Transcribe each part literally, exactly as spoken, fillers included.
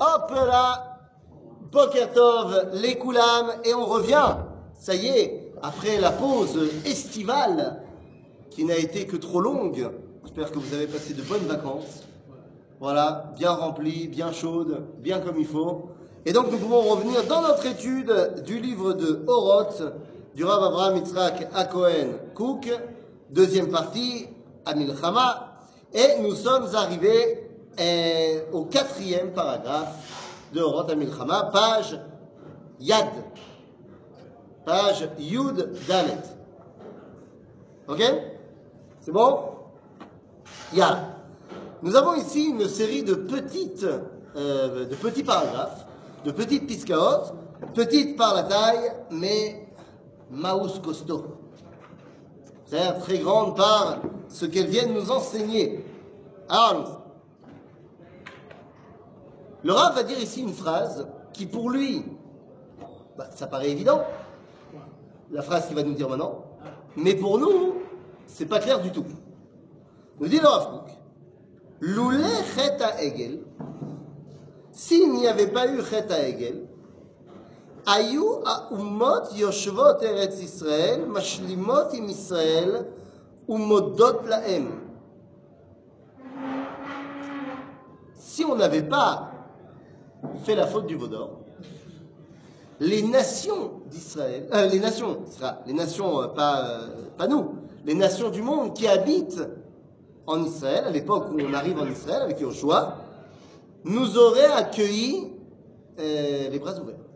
Hop là, Boker Tov, les Koulam, et on revient. Ça y est, après la pause estivale, qui n'a été que trop longue, j'espère que vous avez passé de bonnes vacances. Voilà, bien remplies, bien chaudes, bien comme il faut. Et donc nous pouvons revenir dans notre étude du livre de Oroth, du Rav Avraham Yitzhak HaKohen Kook, deuxième partie, Amilchama, et nous sommes arrivés eh, au quatrième paragraphe de Oroth Amilchama, page Yad, page Yud Dalet. Ok? C'est bon? Yad. Nous avons ici une série de petites, euh, de petits paragraphes, de petites piskaot, petites par la taille, mais maous costaud. C'est-à-dire très grande par ce qu'elles viennent nous enseigner. Alors, le Rav va dire ici une phrase qui pour lui, bah, ça paraît évident, la phrase qu'il va nous dire maintenant, mais pour nous, c'est pas clair du tout. Nous dit le Rav Kook, Loulé Chet HaEgel, s'il n'y avait pas eu Chet HaEgel, Ayu ha'ummot yoshvot eretz Israël, mashlimot im Israël, umodot lahem. Si on n'avait pas fait la faute du veau d'or, les nations d'Israël, euh, les nations, les nations, euh, pas, euh, pas nous, les nations du monde qui habitent en Israël, à l'époque où on arrive en Israël avec Yoshua, nous auraient accueillis euh, les bras ouverts.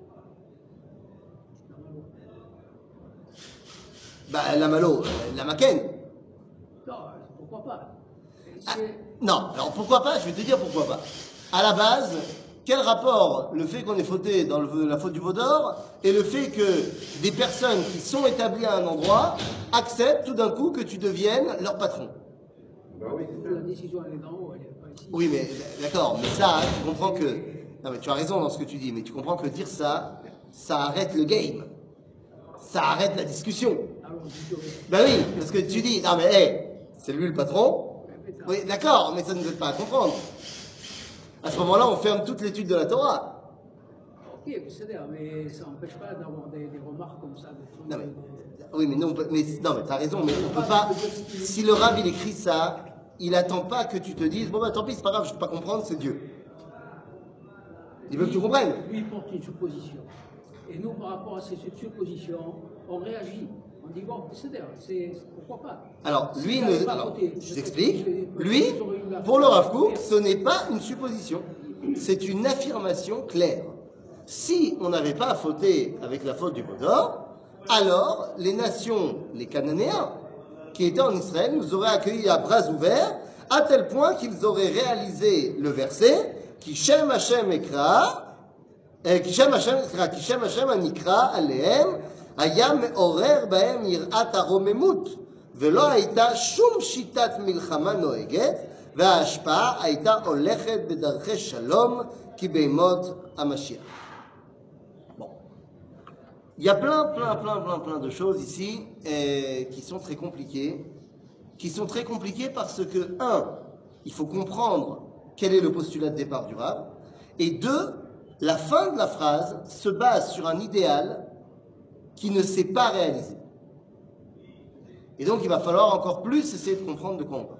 Bah, la Malo, la Maken. Non, pourquoi pas? Ah, non, alors pourquoi pas? Je vais te dire pourquoi pas. À la base, quel rapport le fait qu'on ait fauté dans le, la faute du veau d'or et le fait que des personnes qui sont établies à un endroit acceptent tout d'un coup que tu deviennes leur patron? Bah oui, la décision elle est d'en haut, elle n'est pas ici. Oui, mais d'accord, mais ça, tu comprends que... Non, mais tu as raison dans ce que tu dis, mais tu comprends que dire ça, ça arrête le game. Ça arrête la discussion. Ben oui, parce que tu dis, non mais hey, c'est lui le patron. Oui, d'accord, mais ça ne nous aide pas à comprendre. À ce moment-là, on ferme toute l'étude de la Torah. Ok, c'est-à-dire, mais ça n'empêche pas d'avoir des, des remarques comme ça. Non mais, oui, mais non, mais, non, mais t'as raison, mais on peut pas. Si le Rav il écrit ça, il attend pas que tu te dises, bon bah tant pis, c'est pas grave, je peux pas comprendre, c'est Dieu. Il veut que tu comprennes. Lui, il porte une supposition. Et nous, par rapport à cette supposition, on réagit. On dit, bon, c'est-à-dire, c'est, pourquoi pas? Alors, lui, si ne, alors, je t'explique. Lui, pour le Rav Kook, ce n'est pas une supposition. C'est une affirmation claire. Si on n'avait pas fauté avec la faute du veau d'or, alors les nations, les Cananéens, qui étaient en Israël, nous auraient accueillis à bras ouverts, à tel point qu'ils auraient réalisé le verset qui Shem Hashem Ekra, qui Shem Hashem Ekra, qui Shem Hashem Anikra Alehem, היה מעורר בהם יראת הרוממות, ולא הייתה שום שיטת מלחמה נוהגת, וההשפעה הייתה הולכת בדרכי שלום, כי בימות המשיח. Bon. Il y a plein, plein, plein, plein, plein de choses ici euh, qui sont très compliquées, qui sont très compliquées parce que, un, il faut comprendre quel est le postulat de départ du Rav, et deux, la fin de la phrase se base sur un idéal qui ne s'est pas réalisé. Et donc, il va falloir encore plus essayer de comprendre de quoi on parle.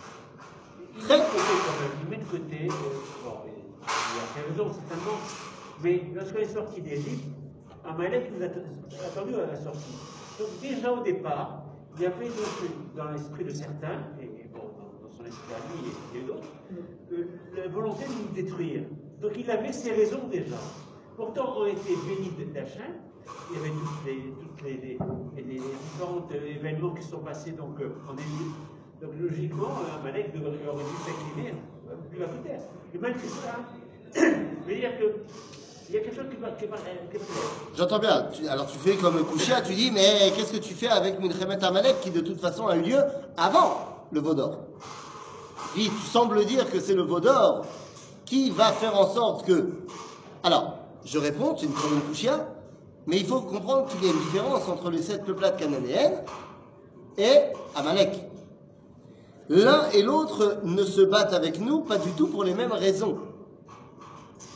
Très il met de côté, bon, il a raison certainement, mais lorsqu'on est sorti d'Égypte, Amalek nous a attendu à la sortie. Donc déjà au départ, il y avait donc, dans l'esprit de certains, et bon, dans son esprit à lui et d'autres, la volonté de nous détruire. Donc il avait ses raisons déjà. Pourtant, on était bénis d'Hachem. Il y avait toutes les, toutes les, les, les, les différents événements qui sont passés donc, en Égypte. Donc logiquement, Amalek aurait dû s'incliner plus à terre. Et malgré ça, je veux dire qu'il y a quelque chose qui va qui va J'entends bien. Tu, alors tu fais comme Kouchia, tu dis, mais qu'est-ce que tu fais avec Milchemet Amalek qui de toute façon a eu lieu avant le veau d'or? Puis tu sembles dire que c'est le veau d'or qui va faire en sorte que... Alors, je réponds, c'est une problème Kouchia. Mais il faut comprendre qu'il y a une différence entre les sept peuplades cananéennes et Amalek. L'un et l'autre ne se battent avec nous pas du tout pour les mêmes raisons.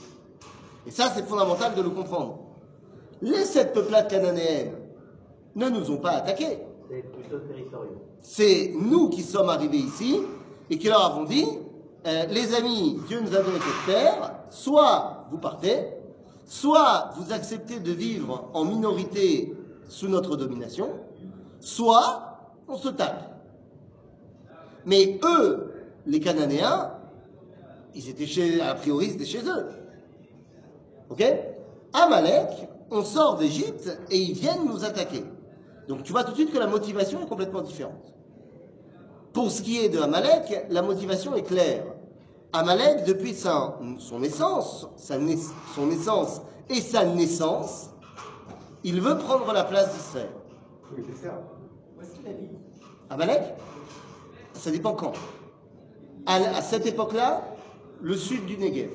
Et ça, c'est fondamental de le comprendre. Les sept peuplades cananéennes ne nous ont pas attaqués. C'est plutôt territorial. C'est nous qui sommes arrivés ici et qui leur avons dit, euh, les amis, Dieu nous a donné cette terre, soit vous partez, soit vous acceptez de vivre en minorité sous notre domination, soit on se tape. Mais eux, les Cananéens, ils étaient chez, a priori, c'était chez eux. Ok? Amalek, on sort d'Égypte et ils viennent nous attaquer. Donc tu vois tout de suite que la motivation est complètement différente. Pour ce qui est de Amalek, la motivation est claire. Amalek, depuis sa, son naissance, sa nais, son naissance et sa naissance, il veut prendre la place d'Israël. Oui, c'est ça. Amalek, ça dépend quand. À, à cette époque-là, le sud du Negev,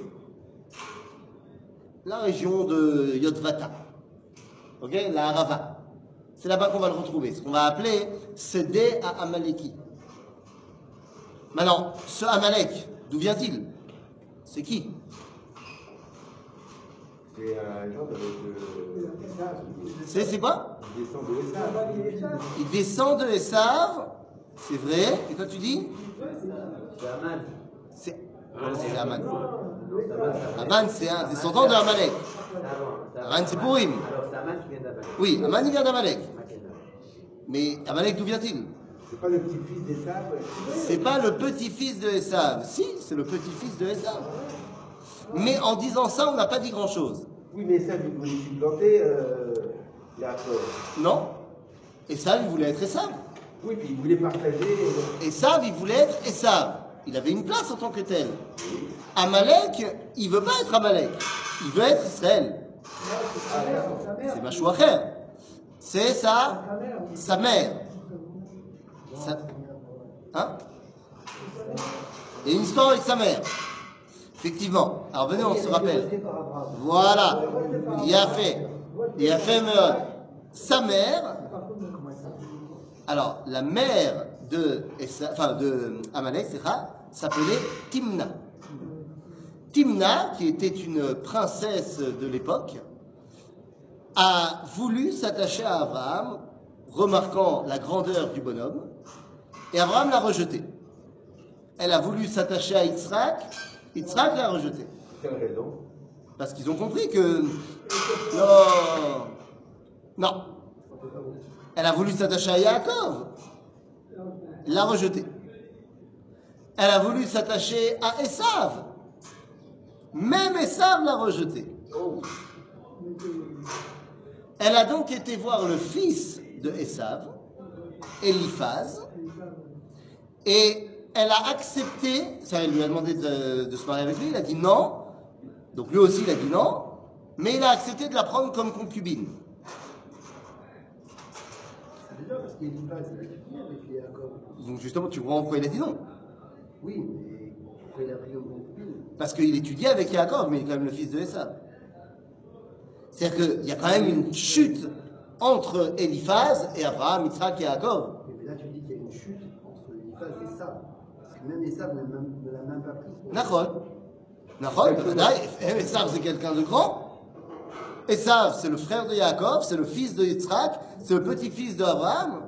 la région de Yotvata, ok, la Harava. C'est là-bas qu'on va le retrouver, ce qu'on va appeler Sédé à Amaleki. Maintenant, ce Amalek, d'où vient-il? C'est qui? C'est un genre de. C'est c'est quoi? Il descend de Esav. Il descend de Esav, c'est vrai. Et toi tu dis? C'est Aman. C'est c'est Aman. Non, c'est Aman. Aman, c'est un descendant de Amalek. C'est Aman. Aman, c'est Pourim. Alors c'est Aman qui vient d'Amalek. Oui, Aman, il vient d'Amalek. Aman qui vient d'Amalek. Mais Amalek, d'où vient-il? C'est pas le petit-fils d'Esav. C'est pas le petit-fils de Esav. Si, c'est le petit-fils de Esav. Mais en disant ça, on n'a pas dit grand-chose. Oui, mais Esav, il voulait supplanter euh, Yaakov. Non. Esav, il voulait être Esav. Oui, puis il voulait partager. euh, Esav, il voulait être Esav. Il avait une place en tant que tel. Amalek, il veut pas être Amalek. Il veut être Israël. C'est Mashouacher. C'est sa, sa mère. Sa- Hein? Il y a une histoire avec sa mère. Effectivement. Alors venez, on se rappelle. Voilà. Il a fait. Il a fait Meod. Sa mère. Alors, la mère de, Esa- enfin, de Amalek, c'est ça, s'appelait Timna. Timna, qui était une princesse de l'époque, a voulu s'attacher à Abraham, remarquant la grandeur du bonhomme, et Abraham l'a rejeté. Elle a voulu s'attacher à Yitzhak, Yitzhak l'a rejeté. Quelle raison? Parce qu'ils ont compris que... Non. Non. Elle a voulu s'attacher à Yaakov. L'a rejeté. Elle a voulu s'attacher à Esav. Même Esav l'a rejeté. Elle a donc été voir le fils de Esav, Eliphaz, et elle a accepté, ça, elle lui a demandé de, de se marier avec lui, il a dit non, donc lui aussi il a dit non, mais il a accepté de la prendre comme concubine. C'est bizarre parce qu'Eliphaz, il a étudié avec Yaakov. Donc justement, tu comprends pourquoi il a dit non. Oui, mais pourquoi il a pris au concubine? Parce qu'il étudiait avec Yaakov, mais il est quand même le fils de Esav. C'est-à-dire qu'il y a quand même une chute entre Eliphaz et Abraham, Yitzhak et Yaakov. Mais là, tu dis qu'il y a une chute entre Eliphaz et Esav. Parce que même Esav ne l'a même, ne l'a même pas pris. Nachon. Nachon, Esav c'est quelqu'un de grand. Esav c'est le frère de Yaakov, c'est le fils de Yitzhak, c'est le petit-fils d'Abraham.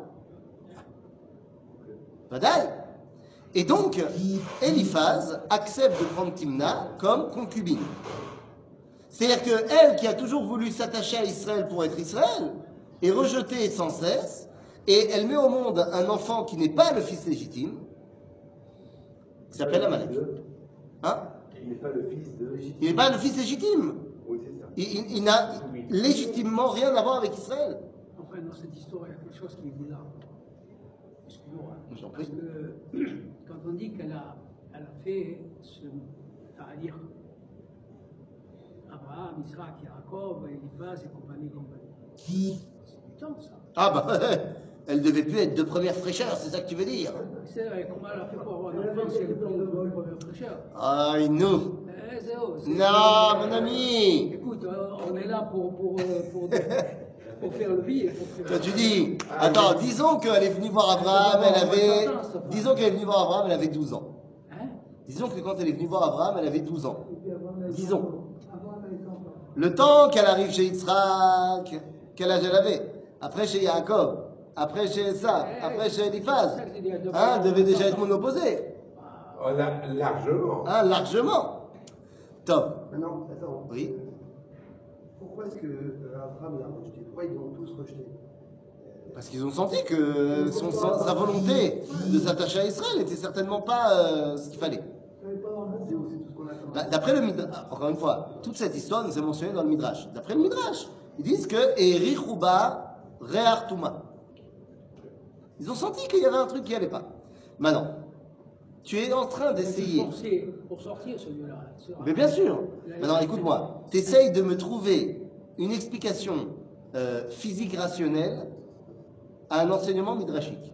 Vadaï. Et donc, Eliphaz accepte de prendre Timna comme concubine. C'est-à-dire qu'elle, qui a toujours voulu s'attacher à Israël pour être Israël, est rejetée sans cesse, et elle met au monde un enfant qui n'est pas le fils légitime, qui s'appelle Amalek. Hein? Il n'est pas le fils de. Il n'est pas le fils légitime. Oui, c'est ça. Il, il- il n'a légitimement rien à voir avec Israël. Enfin, dans cette histoire, il y a quelque chose qui est bizarre. Excuse-moi. hein. Je t'en Parce prie. que quand on dit qu'elle a, elle a fait ce. C'est-à-dire Abraham, Isaac, Yaakov, Eliphaz et compagnie, compagnie. C'est du temps, ça. Ah bah, elle devait plus être de première fraîcheur, c'est ça que tu veux dire? C'est vrai, comment elle a fait pour avoir un enfant si elle est pas de première fraîcheur? Ah, nous. Eh, Zéo, c'est- Non, mon ami. Écoute, euh, on est là pour, pour, euh, pour, pour faire le billet. Pour faire... Toi, tu dis, attends, disons qu'elle est venue voir Abraham, elle avait, disons qu'elle est venue voir Abraham, elle avait douze ans. Hein? Disons que quand elle est venue voir Abraham, elle avait douze ans. Disons. Le temps qu'elle arrive chez Yitzhak, quel âge elle avait? Après chez Yaakov, après chez Esav, après chez Eliphaz, hein, devait déjà être monoposée. Oh, la- largement. Hein, largement. Top. Maintenant, attends. Oui. Euh, Pourquoi est-ce que euh, Abraham l'a rejeté? Pourquoi ils l'ont tous rejeté? Parce qu'ils ont senti que son, sa volonté de s'attacher à Israël n'était certainement pas euh, ce qu'il fallait. C'est tout ce qu'on a comme Bah, D'après le Midrash, encore une fois, toute cette histoire nous est mentionnée dans le Midrash. D'après le Midrash, ils disent que Eri Chouba Re'artuma. Ils ont senti qu'il y avait un truc qui n'allait pas. Maintenant, tu es en train d'essayer. Forcer pour sortir celui-là. Mais bien sûr. Maintenant, écoute-moi. Tu essayes de me trouver une explication euh, physique rationnelle à un enseignement midrashique.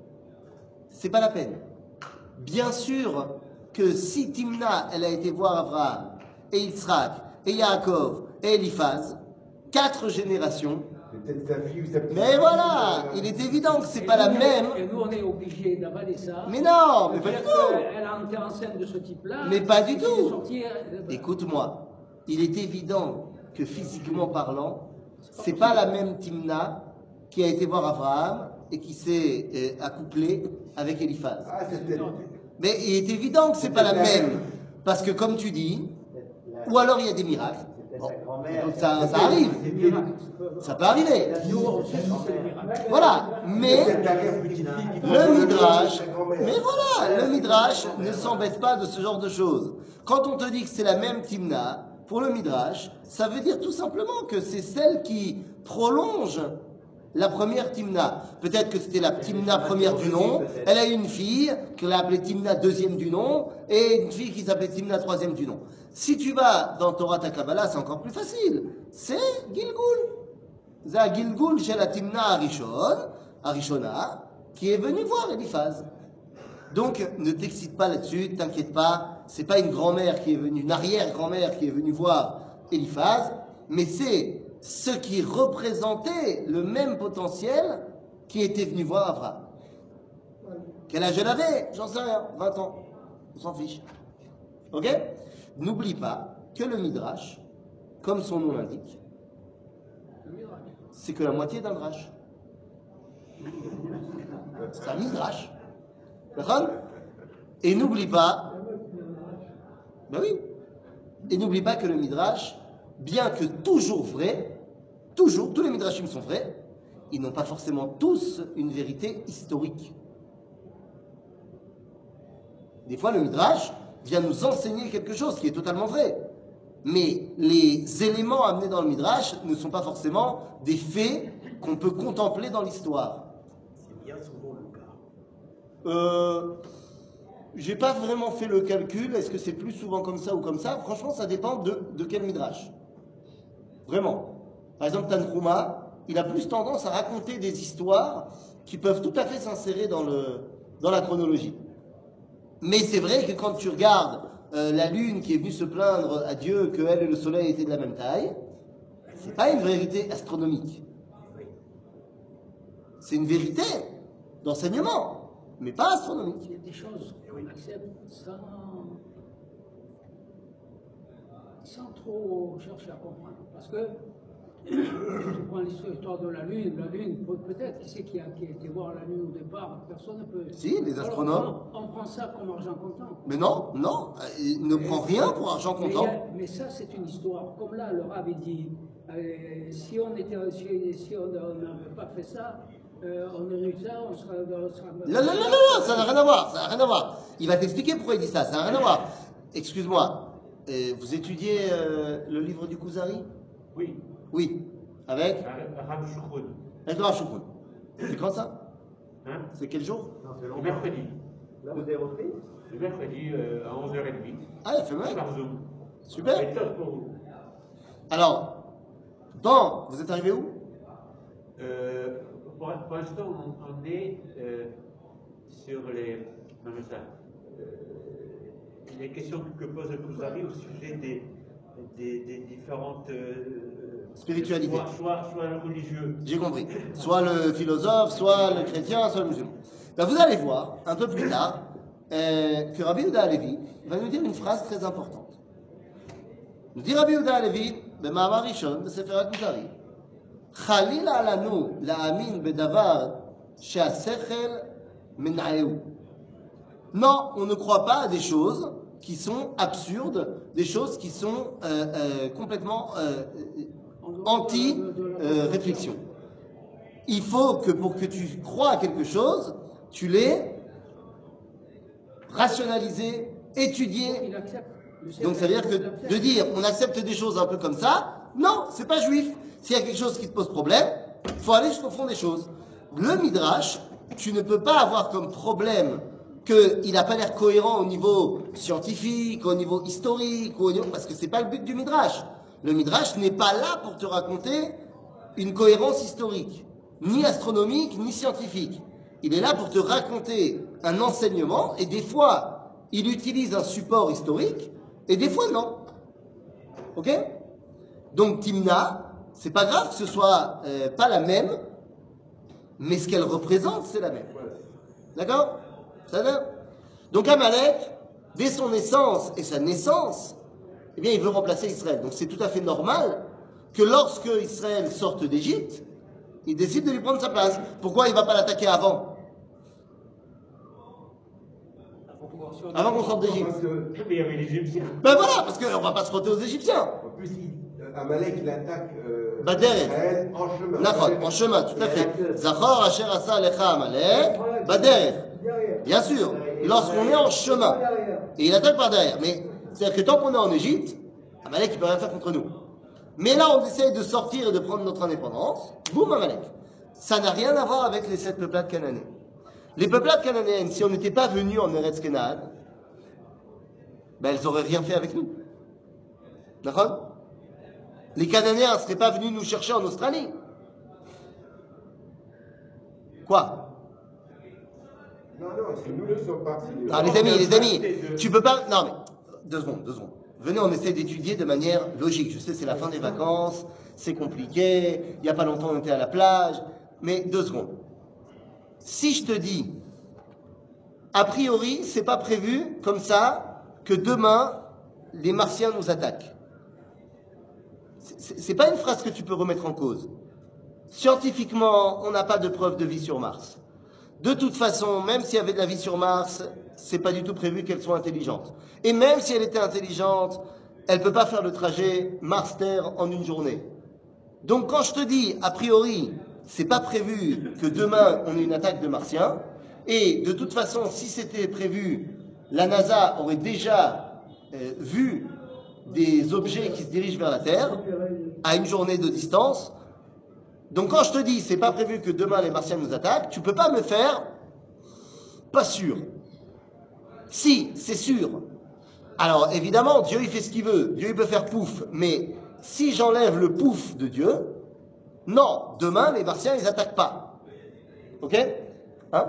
C'est pas la peine. Bien sûr que si Timna, elle a été voir Abraham, et Yitzhak, et Yaakov, et Eliphaz, quatre générations. Peut-être sa fille ou sa petite Mais voilà, il est évident que c'est pas la même. Et nous, on est obligés d'avaler ça. Mais non, mais pas du C'est-à-dire tout. qu'elle a été enceinte de ce type-là. Mais pas du et tout. qu'il est sorti, euh, Écoute-moi, il est évident que physiquement parlant, c'est pas la même Timna qui a été voir Abraham et qui s'est euh, accouplée avec Eliphaz. Ah, c'était. Mais il est évident que c'est pas la même, parce que comme tu dis, ou alors il y a des miracles. Bon, donc ça, ça arrive, c'est miracle. ça peut arriver. Nous, on sait que c'est des miracles. Voilà, mais Peut-être la mère petite fille qui le Midrash, sa grand-mère. mais voilà, le Midrash ne s'embête pas de ce genre de choses. Quand on te dit que c'est la même Timna, pour le Midrash, ça veut dire tout simplement que c'est celle qui prolonge la première Timna. Peut-être que c'était la Timna première du nom, elle a eu une fille qu'elle a appelée Timna deuxième du nom, et une fille qui s'appelait Timna troisième du nom. Si tu vas dans Torah Takabala, c'est encore plus facile. C'est Gilgul. C'est Gilgul chez la Timna Arishon, Arishona, qui est venu voir Eliphaz. Donc, ne t'excite pas là-dessus, t'inquiète pas, c'est pas une grand-mère qui est venue, une arrière-grand-mère qui est venue voir Eliphaz, mais c'est ce qui représentait le même potentiel qui était venu voir Abraham. Quel âge elle avait? J'en sais rien, vingt ans. On s'en fiche. Ok? N'oublie pas que le Midrash, comme son nom l'indique, c'est que la moitié d'un drash. C'est un Midrash. D'accord? Et n'oublie pas, ben oui, et n'oublie pas que le Midrash, bien que toujours vrai, toujours, tous les Midrashim sont vrais, ils n'ont pas forcément tous une vérité historique. Des fois, le Midrash vient nous enseigner quelque chose qui est totalement vrai. Mais les éléments amenés dans le Midrash ne sont pas forcément des faits qu'on peut contempler dans l'histoire. C'est bien souvent le cas. Euh, j'ai pas vraiment fait le calcul. Est-ce que c'est plus souvent comme ça ou comme ça? Franchement, ça dépend de, de quel Midrash. Vraiment. Par exemple, Tanhuma, il a plus tendance à raconter des histoires qui peuvent tout à fait s'insérer dans, le, dans la chronologie. Mais c'est vrai que quand tu regardes euh, la lune qui est venue se plaindre à Dieu que elle et le soleil étaient de la même taille, c'est pas une vérité astronomique. C'est une vérité d'enseignement, mais pas astronomique. Il y a des choses qu'on accepte sans, sans trop chercher à comprendre. Parce que, je prends l'histoire de la Lune, la Lune, peut-être, qui c'est qui a, qui a été voir la Lune au départ? Personne ne peut. Si, les astronomes. Alors, on, on prend ça comme argent comptant. Mais non, non, il ne prend rien pour argent Mais, comptant. il y a- mais ça, c'est une histoire. Comme là, le Rav avait dit, euh, si on était, si, si on n'avait pas fait ça, euh, on aurait eu ça, on serait. On serait Non, non, non, non, non, ça n'a rien à voir, ça n'a rien à voir. Il va t'expliquer pourquoi il dit ça, ça n'a rien à voir. Excuse-moi, euh, vous étudiez euh, le livre du Kuzari? Oui, Oui. Avec Rav Shukron. Avec le Rav Shukron. C'est quand ça? Hein? C'est quel jour? Non, c'est Le longtemps. mercredi. Là, vous avez repris? Le mercredi euh, à onze heures trente. Ah, il fait mal. Par Zoom. Super. C'est top pour vous. Alors, dans, vous êtes arrivé où? Euh, pour pour l'instant, on, on est euh, sur les, non, mais ça, euh, les questions que pose le Kuzari au sujet des, des, des différentes euh, Spiritualités. Soit, soit, soit le religieux. J'ai compris. Soit le philosophe, soit le chrétien, soit le musulman. Ben, vous allez voir, un peu plus tard, euh, que Rabbi Yehuda Halevi va nous dire une phrase très importante. Nous dit Rabbi Yehuda Halevi, במאמר ראשון בספר הכוזרי. חלילה לנו להאמין בדבר שהשכל מנעהו. Non, on ne croit pas à des choses qui sont absurdes, des choses qui sont euh, euh, complètement euh, anti-réflexion. Euh, Il faut que pour que tu crois à quelque chose, tu l'aies rationalisé, étudié. Donc ça veut dire que de dire on accepte des choses un peu comme ça, non, c'est pas juif. S'il y a quelque chose qui te pose problème, il faut aller jusqu'au fond des choses. Le midrash, tu ne peux pas avoir comme problème qu'il n'a pas l'air cohérent au niveau scientifique, au niveau historique, au niveau... parce que c'est pas le but du midrash. Le midrash n'est pas là pour te raconter une cohérence historique, ni astronomique, ni scientifique. Il est là pour te raconter un enseignement, et des fois, il utilise un support historique, et des fois, non. Ok? Donc, Timna, c'est pas grave que ce soit euh, pas la même, mais ce qu'elle représente, c'est la même. D'accord? Ça va? Donc, Amalek, dès son naissance et sa naissance, eh bien, il veut remplacer Israël. Donc, c'est tout à fait normal que lorsque Israël sorte d'Égypte, il décide de lui prendre sa place. Pourquoi il ne va pas l'attaquer avant? Avant qu'on sorte d'Égypte. Mais il y avait les Égyptiens. Ben voilà, parce qu'on ne va pas se frotter aux Égyptiens. En plus, Amalek, il attaque euh, Baderet. Israël en chemin. D'accord, en chemin, tout à fait. Zachor asher asa alecha Amalek, Baderet. Bien sûr, lorsqu'on est en chemin, et il attaque par derrière. Mais c'est-à-dire que tant qu'on est en Égypte, Amalek ne peut rien faire contre nous. Mais là, on essaye de sortir et de prendre notre indépendance. Boum, Amalek. Ça n'a rien à voir avec les sept peuplades cananéennes. Les peuplades cananéennes, si on n'était pas venu en Eretz Canaan, ben elles n'auraient rien fait avec nous. D'accord? Les Cananéens ne seraient pas venus nous chercher en Australie. Quoi? Non, non, c'est nous qui sommes partis. Non, les amis, les amis, tu peux pas... Non, mais deux secondes, deux secondes. Venez, on essaie d'étudier de manière logique. Je sais, c'est la fin des vacances, c'est compliqué, il n'y a pas longtemps, on était à la plage, mais deux secondes. Si je te dis, a priori, c'est pas prévu comme ça que demain, les Martiens nous attaquent. C'est pas une phrase que tu peux remettre en cause. Scientifiquement, on n'a pas de preuve de vie sur Mars. De toute façon, même s'il y avait de la vie sur Mars, c'est pas du tout prévu qu'elle soit intelligente. Et même si elle était intelligente, elle peut pas faire le trajet Mars-Terre en une journée. Donc quand je te dis, a priori, c'est pas prévu que demain on ait une attaque de Martiens, et de toute façon, si c'était prévu, la NASA aurait déjà euh, vu des objets qui se dirigent vers la Terre à une journée de distance. Donc quand je te dis, c'est pas prévu que demain les Martiens nous attaquent, tu peux pas me faire pas sûr. Si, c'est sûr. Alors évidemment, Dieu il fait ce qu'il veut, Dieu il peut faire pouf, mais si j'enlève le pouf de Dieu, non, demain les Martiens ils attaquent pas. Ok? Hein?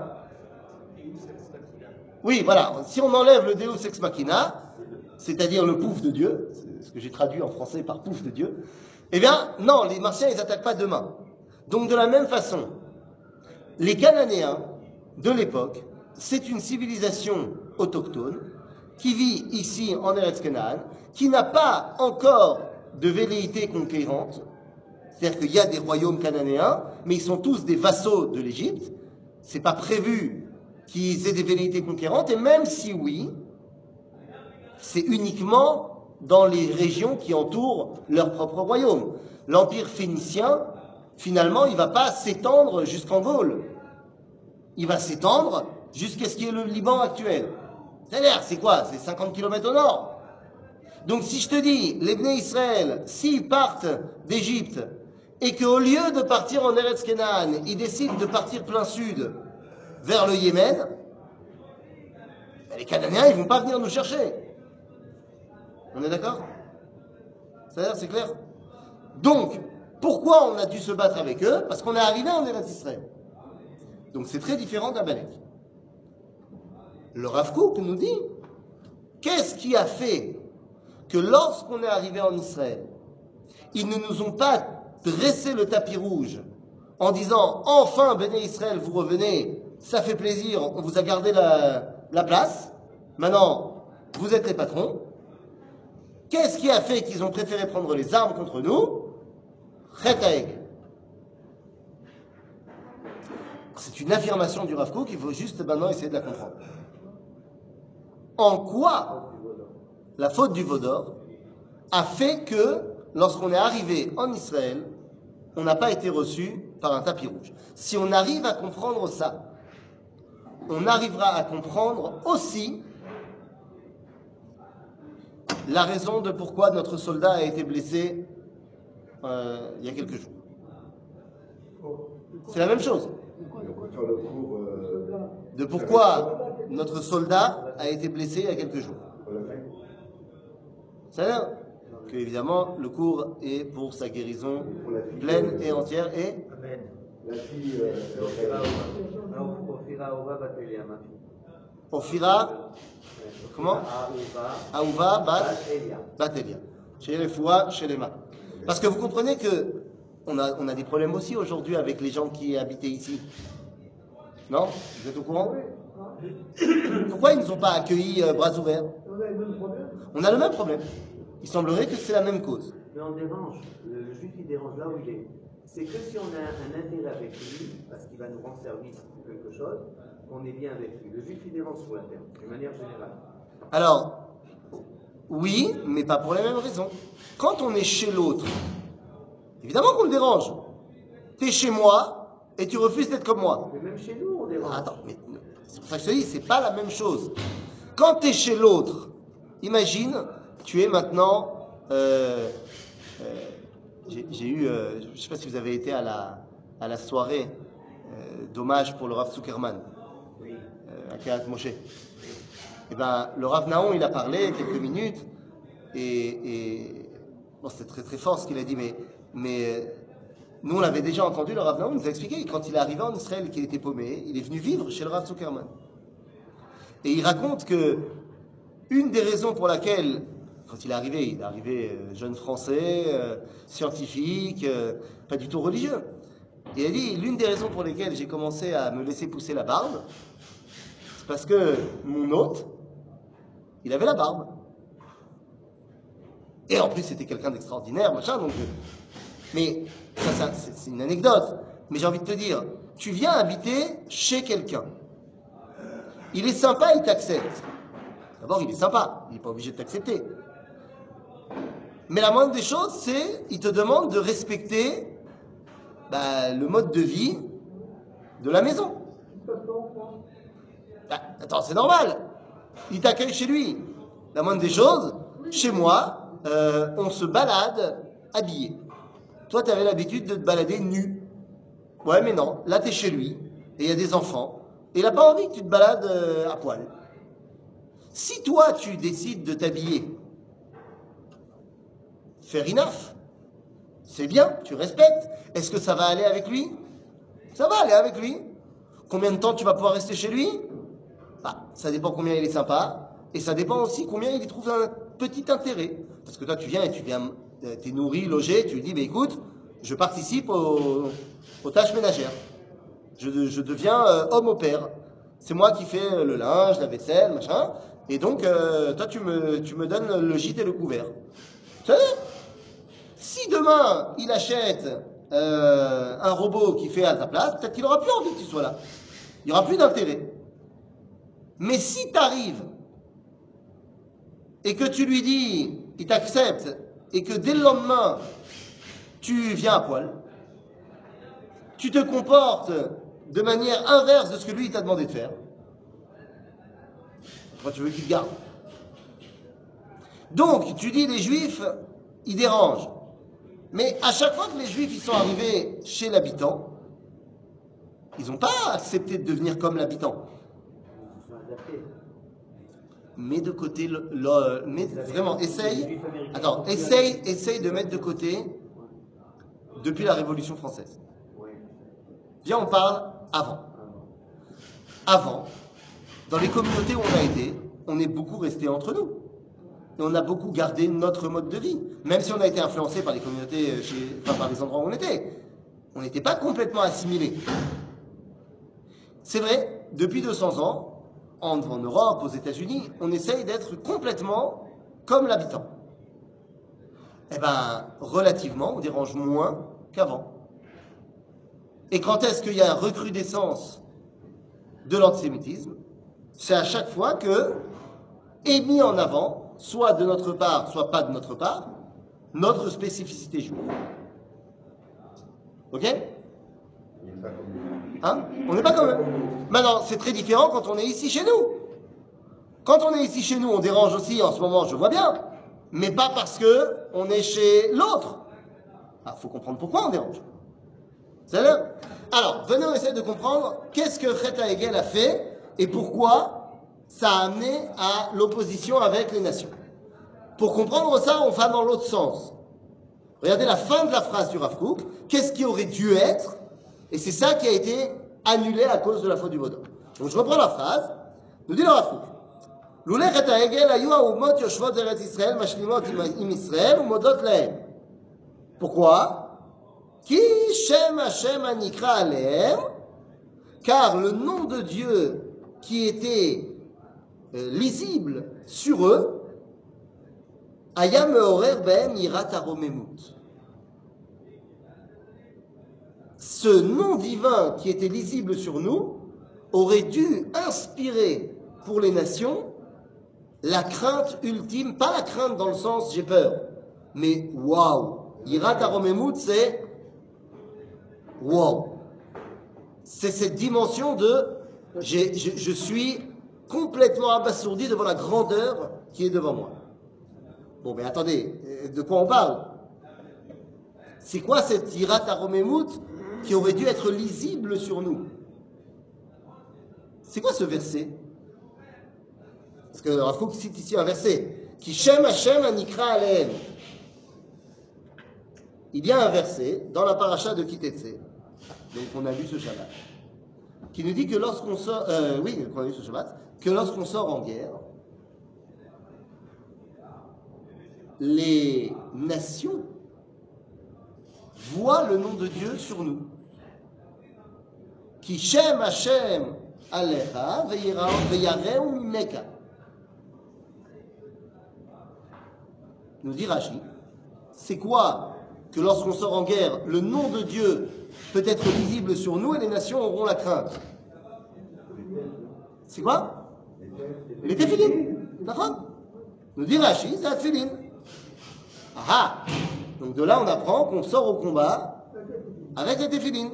Oui, voilà. Si on enlève le Deus ex machina, c'est-à-dire le pouf de Dieu, c'est ce que j'ai traduit en français par pouf de Dieu, eh bien, non, les Martiens, ils n'attaquent pas demain. Donc, de la même façon, les Cananéens de l'époque, c'est une civilisation autochtone qui vit ici en Eretz Canaan, qui n'a pas encore de velléité conquérante, c'est-à-dire qu'il y a des royaumes cananéens, mais ils sont tous des vassaux de l'Égypte. C'est pas prévu qu'ils aient des velléités conquérantes, et même si oui, c'est uniquement dans les régions qui entourent leur propre royaume. L'empire phénicien, finalement, il ne va pas s'étendre jusqu'en Gaule. Il va s'étendre jusqu'à ce qui est le Liban actuel. C'est-à-dire, c'est quoi? C'est cinquante kilomètres au nord. Donc si je te dis, les Bnei Israël, s'ils partent d'Égypte, et qu'au lieu de partir en Eretz Canaan, ils décident de partir plein sud, vers le Yémen, ben les Cananéens, ils ne vont pas venir nous chercher. On est d'accord? C'est-à-dire, c'est clair? Donc, pourquoi on a dû se battre avec eux? Parce qu'on est arrivé en Eretz Israël. Donc c'est très différent d'Amalek. Le Rav Kook nous dit, qu'est-ce qui a fait que lorsqu'on est arrivé en Israël, ils ne nous ont pas dressé le tapis rouge en disant, enfin, Béné Israël, vous revenez, ça fait plaisir, on vous a gardé la, la place, maintenant, vous êtes les patrons. Qu'est-ce qui a fait qu'ils ont préféré prendre les armes contre nous? Chet ha'egel. C'est une affirmation du Rav Kook qu'il faut juste maintenant essayer de la comprendre. En quoi la faute du Vaudor a fait que, lorsqu'on est arrivé en Israël, on n'a pas été reçu par un tapis rouge? Si on arrive à comprendre ça, on arrivera à comprendre aussi la raison de pourquoi notre soldat a été blessé euh, il y a quelques jours. C'est la même chose. Sur le cours, euh, De pourquoi notre soldat a été blessé il y a quelques jours. on l'a fait. C'est-à-dire que, évidemment, le cours est pour sa guérison pleine et entière et Amen. La fille, euh, Ophira, comment Aouva Bat Batelia. Chez les fois, chez les mains. Parce que vous comprenez que on a, on a des problèmes aussi aujourd'hui avec les gens qui habitaient ici. Non? Vous êtes au courant? Pourquoi ils ne nous ont pas accueillis euh, bras ouverts? On a le même problème. Il semblerait que c'est la même cause. Mais on dérange. Le, le juif, il dérange là où il est. C'est que si on a un intérêt avec lui, parce qu'il va nous rendre service ou quelque chose, on est bien avec lui. Le juif, il dérange sur la terre, de manière générale. Alors, oui, mais pas pour les mêmes raisons. Quand on est chez l'autre, évidemment qu'on le dérange. Tu es chez moi et tu refuses d'être comme moi. Mais même chez nous, on dérange. Attends, mais c'est pour ça que je te dis, c'est pas la même chose. Quand tu es chez l'autre, imagine, tu es maintenant. Euh, euh, j'ai, j'ai eu, euh, je ne sais pas si vous avez été à la, à la soirée euh, d'hommage pour le Rav Zuckerman, Oui. euh, à Kiryat Moshe. Eh ben, le Rav Naon, il a parlé quelques minutes et, et bon, c'était très très fort ce qu'il a dit, mais, mais nous on l'avait déjà entendu. Le Rav Naon nous a expliqué quand il est arrivé en Israël, qu'il était paumé, il est venu vivre chez le Rav Zuckerman. Et il raconte que une des raisons pour laquelle, quand il est arrivé, il est arrivé euh, jeune français, euh, scientifique, euh, pas du tout religieux. Et il a dit, l'une des raisons pour lesquelles j'ai commencé à me laisser pousser la barbe, c'est parce que mon hôte, il avait la barbe. Et en plus, c'était quelqu'un d'extraordinaire, machin, donc... euh, mais, ça, ça, c'est, c'est une anecdote. Mais j'ai envie de te dire, tu viens habiter chez quelqu'un. Il est sympa, il t'accepte. D'abord, il est sympa, il n'est pas obligé de t'accepter. Mais la moindre des choses, c'est il te demande de respecter bah, le mode de vie de la maison. Bah, attends, c'est normal. Il t'accueille chez lui. La moindre des choses, chez moi, euh, on se balade habillé. Toi, tu avais l'habitude de te balader nu. Ouais, mais non. Là, tu es chez lui, et il y a des enfants, et il n'a pas envie que tu te balades euh, à poil. Si toi, tu décides de t'habiller, fair enough. C'est bien, tu respectes. Est-ce que ça va aller avec lui? Ça va aller avec lui. Combien de temps tu vas pouvoir rester chez lui? Bah, ça dépend combien il est sympa. Et ça dépend aussi combien il y trouve un petit intérêt. Parce que toi, tu viens et tu viens, t'es nourri, logé, tu lui dis, bah, écoute, je participe aux, aux tâches ménagères. Je, je deviens euh, homme au père. C'est moi qui fais le linge, la vaisselle, machin. Et donc, euh, toi, tu me, tu me donnes le gîte et le couvert. Tu sais, si demain, il achète euh, un robot qui fait à ta place, peut-être qu'il n'aura plus envie que tu sois là. Il n'y aura plus d'intérêt. Mais si tu arrives et que tu lui dis, il t'accepte, et que dès le lendemain, tu viens à poil, tu te comportes de manière inverse de ce que lui t'a demandé de faire, pourquoi tu veux qu'il te garde? Donc, tu dis les Juifs, ils dérangent. Mais à chaque fois que les Juifs ils sont arrivés chez l'habitant, ils n'ont pas accepté de devenir comme l'habitant. Mets de côté le, le mets, vraiment, essaye. Attends, essaye, essaye de mettre de côté depuis la Révolution française. Viens, on parle avant. Avant, dans les communautés où on a été, on est beaucoup resté entre nous. Et on a beaucoup gardé notre mode de vie. Même si on a été influencé par les communautés, chez, enfin par les endroits où on était. On n'était pas complètement assimilés. C'est vrai, depuis deux cents ans, en, en Europe, aux États-Unis, on essaye d'être complètement comme l'habitant. Eh bien, relativement, on dérange moins qu'avant. Et quand est-ce qu'il y a recrudescence de l'antisémitisme? C'est à chaque fois que est mis en avant, soit de notre part, soit pas de notre part, notre spécificité juive. Ok? Hein? On n'est pas comme eux. Maintenant, c'est très différent quand on est ici chez nous. Quand on est ici chez nous, on dérange aussi, en ce moment, je vois bien, mais pas parce que on est chez l'autre. Il faut comprendre pourquoi on dérange. C'est là. Alors, venez, on essaie de comprendre qu'est-ce que Chet HaEgel a fait et pourquoi ça a amené à l'opposition avec les nations. Pour comprendre ça, on va dans l'autre sens. Regardez la fin de la phrase du Rav Kook. Qu'est-ce qui aurait dû être? Et c'est ça qui a été annulé à cause de la faute du Vaudor. Donc je reprends la phrase. Nous dit le Rav Kook. Loulé Chet HaEgel ayu haumot yoshvot eretz Israël mashlimot im Israël umodot lahem. Pourquoi? Ki Shem Hashem anikra alehem, car le nom de Dieu qui était euh, lisible sur eux, aya meorer behem yirat haromemut. Ce nom divin qui était lisible sur nous aurait dû inspirer pour les nations la crainte ultime, pas la crainte dans le sens j'ai peur, mais waouh, yirat haromemut, c'est wow. C'est cette dimension de j'ai, je, je suis complètement abasourdi devant la grandeur qui est devant moi. Bon, mais attendez, de quoi on parle? C'est quoi cette Yirat Haromemut qui aurait dû être lisible sur nous? C'est quoi ce verset? Parce que Rav Kook cite ici un verset qui Shem Hashem anikra alehem. Il y a un verset dans la paracha de Kitetse, donc on a lu ce Shabbat, qui nous dit que lorsqu'on sort, euh, oui, qu'on a lu ce Shabbat, que lorsqu'on sort en guerre, les nations voient le nom de Dieu sur nous. Ki Shem Hashem alecha veyareu mimeka. Nous dit Rashi, c'est quoi que lorsqu'on sort en guerre, le nom de Dieu peut être visible sur nous et les nations auront la crainte? C'est quoi? Les téphilines. D'accord? Nous dit Rashi, c'est la téphiline. Ah! Donc de là, on apprend qu'on sort au combat avec les téphilines.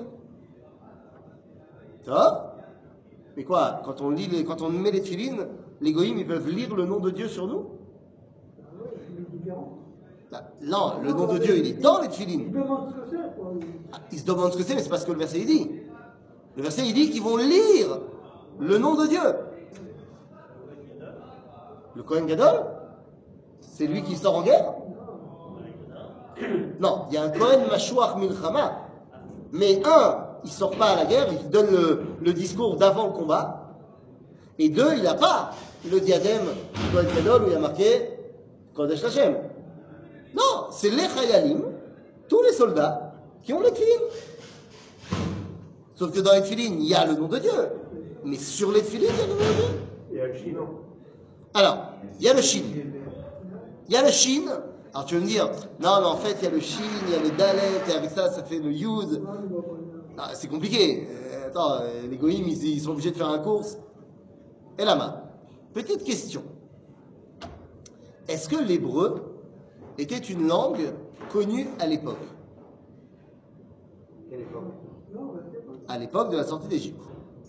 Tu vois? Mais quoi? Quand on, lit les, quand on met les téphilines, les goïms, ils peuvent lire le nom de Dieu sur nous? Non, le nom de Dieu, il est dans les téphilines. Ils se demandent ce que c'est, mais c'est pas ce que le verset il dit. Le verset il dit qu'ils vont lire le nom de Dieu. Le Kohen Gadol, c'est lui qui sort en guerre? Non, il y a un Kohen Mashuach Milchama, mais un, il sort pas à la guerre, il donne le, le discours d'avant le combat, et deux, il n'a pas le diadème du Kohen Gadol où il y a marqué Kodesh Hashem. Non, c'est les Chayalim, tous les soldats, qui ont les tefilines. Sauf que dans les tefilines, il y a le nom de Dieu. Mais sur les tefilines, il y a le nom de Dieu. Il y a le Shin. Alors, il y a le Shin. Il y a le Shin. Alors tu vas me dire, non, mais en fait, il y a le Shin, il y a le Dalet, et avec ça, ça fait le Yud. Ah, c'est compliqué. Euh, attends, les goïms, ils, ils sont obligés de faire un course. Et la main. Petite question. Est-ce que l'hébreu était une langue connue à l'époque? Quelle époque? À l'époque de la sortie d'Égypte.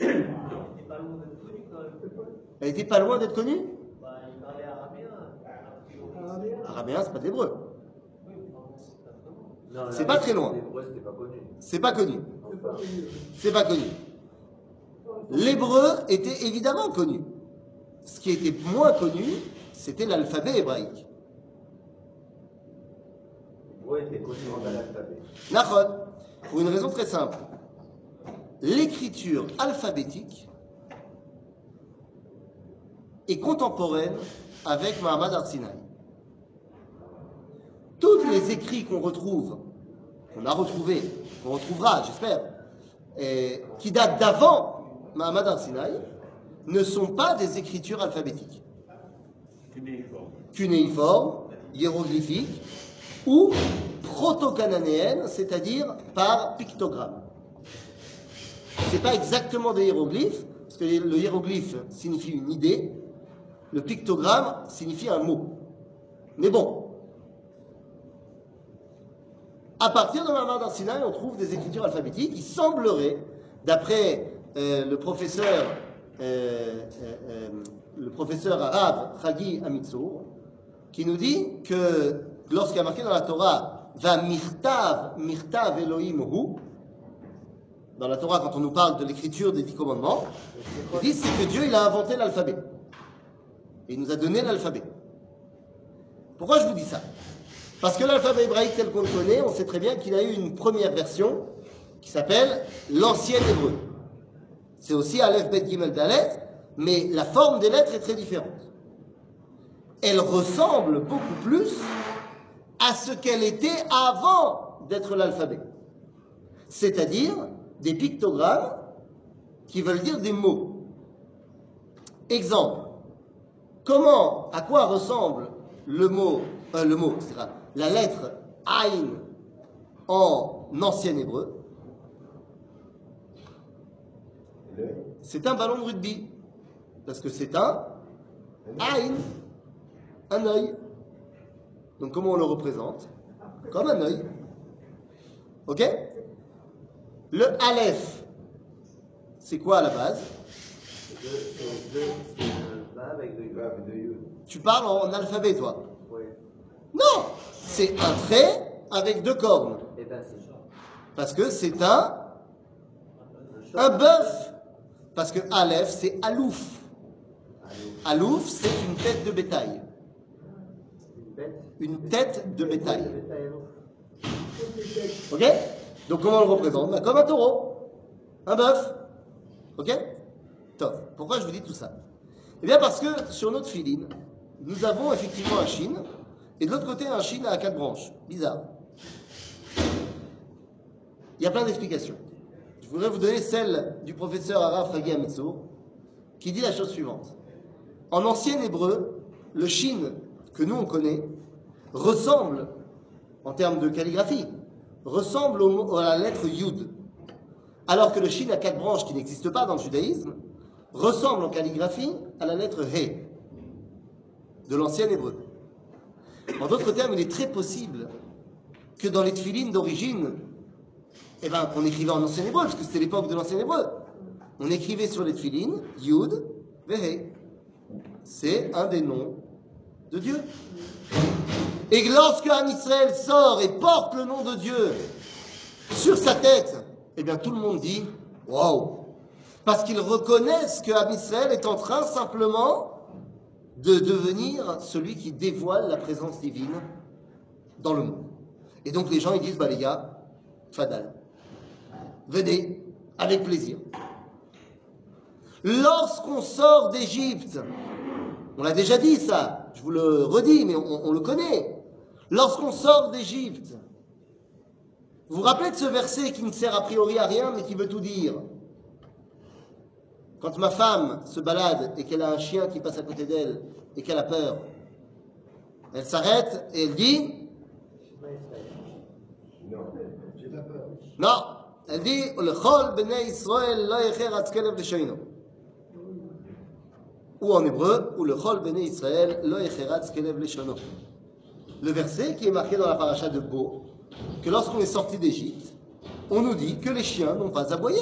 Elle était pas loin d'être connue? Araméen, c'est pas de l'hébreu. C'est pas très loin. C'est pas connu. C'est pas connu. L'hébreu était évidemment connu. Ce qui était moins connu, c'était l'alphabet hébraïque. Oui, c'est connu en l'alphabet. Nachon, pour une raison très simple. L'écriture alphabétique est contemporaine avec Mahamad Arsinaï. Tous les écrits qu'on retrouve, qu'on a retrouvés, qu'on retrouvera, j'espère, et qui datent d'avant Mahamad Arsinaï, ne sont pas des écritures alphabétiques. Cunéiforme. Cunéiformes, hiéroglyphiques, ou proto-cananéenne, c'est-à-dire par pictogramme. Ce n'est pas exactement des hiéroglyphes, parce que le hiéroglyphe signifie une idée, le pictogramme signifie un mot. Mais bon, à partir de Ma'amad Har Sinaï, on trouve des écritures alphabétiques qui sembleraient, d'après euh, le professeur euh, euh, euh, le professeur arabe Chagi Amitsour, qui nous dit que lorsqu'il y a marqué dans la Torah Va mirtav, mirtav Elohim hu, dans la Torah, quand on nous parle de l'écriture des dix commandements, il dit c'est que Dieu il a inventé l'alphabet. Et il nous a donné l'alphabet. Pourquoi je vous dis ça? Parce que l'alphabet hébraïque tel qu'on le connaît, on sait très bien qu'il a eu une première version qui s'appelle l'ancien hébreu. C'est aussi Aleph, Bet, Gimel, Dalet, mais la forme des lettres est très différente. Elle ressemble beaucoup plus à ce qu'elle était avant d'être l'alphabet. C'est-à-dire des pictogrammes qui veulent dire des mots. Exemple. Comment, à quoi ressemble le mot, euh, le mot, et cetera, la lettre Aïn en ancien hébreu? C'est un ballon de rugby. Parce que c'est un Aïn, un œil. Donc comment on le représente? Comme un œil. Ok? Le Aleph, c'est quoi à la base? Tu parles en alphabet, toi? Oui. Non! C'est un trait avec deux cornes. Eh bien, c'est ça. Parce que c'est un, un bœuf. Parce que Aleph, c'est Alouf. Alouf, c'est une tête de bétail. Une bête. Une tête de bétail. Le bétail, alors. Ok? Donc comment on le représente? Ben, comme un taureau. Un bœuf. Ok? Top. Pourquoi je vous dis tout ça? Eh bien parce que sur notre filine, nous avons effectivement un chine, et de l'autre côté un chine à quatre branches. Bizarre. Il y a plein d'explications. Je voudrais vous donner celle du professeur arabe Chagi Amitsour, qui dit la chose suivante. En ancien hébreu, le chine que nous on connaît ressemble, en termes de calligraphie, ressemble au, à la lettre Yud. Alors que le chine à quatre branches qui n'existe pas dans le judaïsme ressemble en calligraphie à la lettre He de l'ancien hébreu. En d'autres termes, il est très possible que dans les tefilines d'origine, eh ben, on écrivait en ancien hébreu, parce que c'était l'époque de l'ancien hébreu. On écrivait sur les tefilines Yud, Vehe. C'est un des noms de Dieu. Et lorsque un Israël sort et porte le nom de Dieu sur sa tête, eh bien tout le monde dit waouh, parce qu'ils reconnaissent que Israël est en train simplement de devenir celui qui dévoile la présence divine dans le monde. Et donc les gens ils disent bah les gars, fadal, venez avec plaisir. Lorsqu'on sort d'Égypte, on l'a déjà dit ça, je vous le redis, mais on, on le connaît. Lorsqu'on sort d'Égypte, vous vous rappelez de ce verset qui ne sert a priori à rien, mais qui veut tout dire? Quand ma femme se balade et qu'elle a un chien qui passe à côté d'elle et qu'elle a peur, elle s'arrête et elle dit Non. J'ai pas peur. non, elle dit L'chol bnei Israël lo yecheratz kelev l'sheino. Ou en hébreu, ou L'chol bnei Israël lo yecheratz kelev l'sheino. Le verset qui est marqué dans la paracha de Bo, que lorsqu'on est sorti d'Égypte, on nous dit que les chiens n'ont pas aboyé.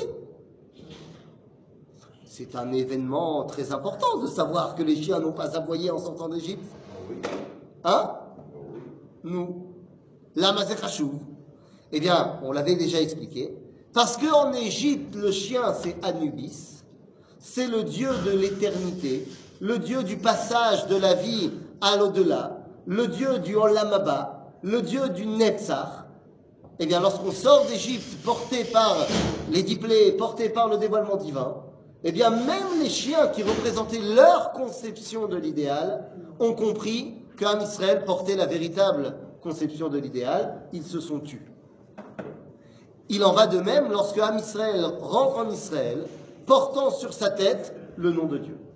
C'est un événement très important de savoir que les chiens n'ont pas aboyé en sortant d'Égypte. Hein? Nous. Lama ze chashuv. Eh bien, on l'avait déjà expliqué. Parce qu'en Égypte, le chien, c'est Anubis. C'est le dieu de l'éternité, le dieu du passage de la vie à l'au-delà, le dieu du Olam Haba, le dieu du Netzach. Eh bien, lorsqu'on sort d'Égypte, porté par les dix plaies, porté par le dévoilement divin, eh bien, même les chiens qui représentaient leur conception de l'idéal ont compris qu'Am Israël portait la véritable conception de l'idéal. Ils se sont tus. Il en va de même lorsque Am Israël rentre en Israël, portant sur sa tête le nom de Dieu.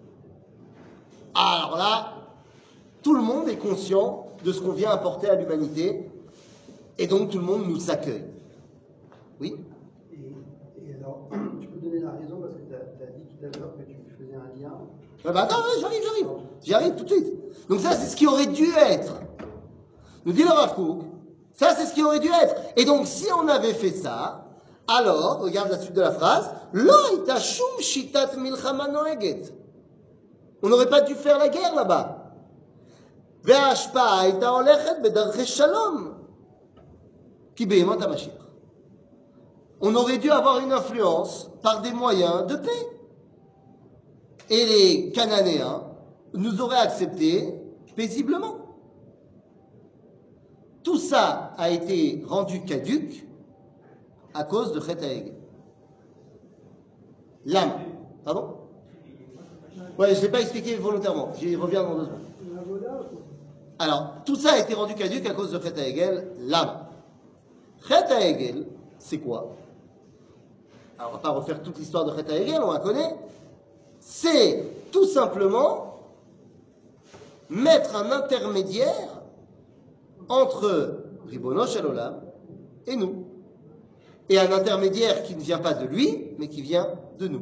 Alors là, tout le monde est conscient de ce qu'on vient apporter à l'humanité Et donc tout le monde nous accueille. Oui? Et, et alors, tu peux donner la raison parce que tu as dit tout à l'heure que tu faisais un lien. Ah bah attends, ouais, j'arrive, j'arrive. J'y arrive tout de suite. Donc ça, c'est ce qui aurait dû être. Nous dit le Rav Kook. Ça, c'est ce qui aurait dû être. Et donc, si on avait fait ça, alors, regarde la suite de la phrase, Lo ita shum shitat milchama noeget. On n'aurait pas dû faire la guerre là-bas. Ve'ashpa'a ita olechet bedarche shalom. Ki be'emot HaMashiach. On aurait dû avoir une influence par des moyens de paix. Et les Cananéens nous auraient acceptés paisiblement. Tout ça a été rendu caduc à cause de Chet HaEgel. L'âme. Pardon? Ouais, je ne l'ai pas expliqué volontairement. J'y reviens dans deux secondes. Alors, tout ça a été rendu caduc à cause de Chet HaEgel, l'âme. Chet HaEgel, c'est quoi? Alors, on ne va pas refaire toute l'histoire de Chet HaEgel, on la connaît. C'est tout simplement mettre un intermédiaire entre Ribono Shel Olam et nous. Et un intermédiaire qui ne vient pas de lui, mais qui vient de nous.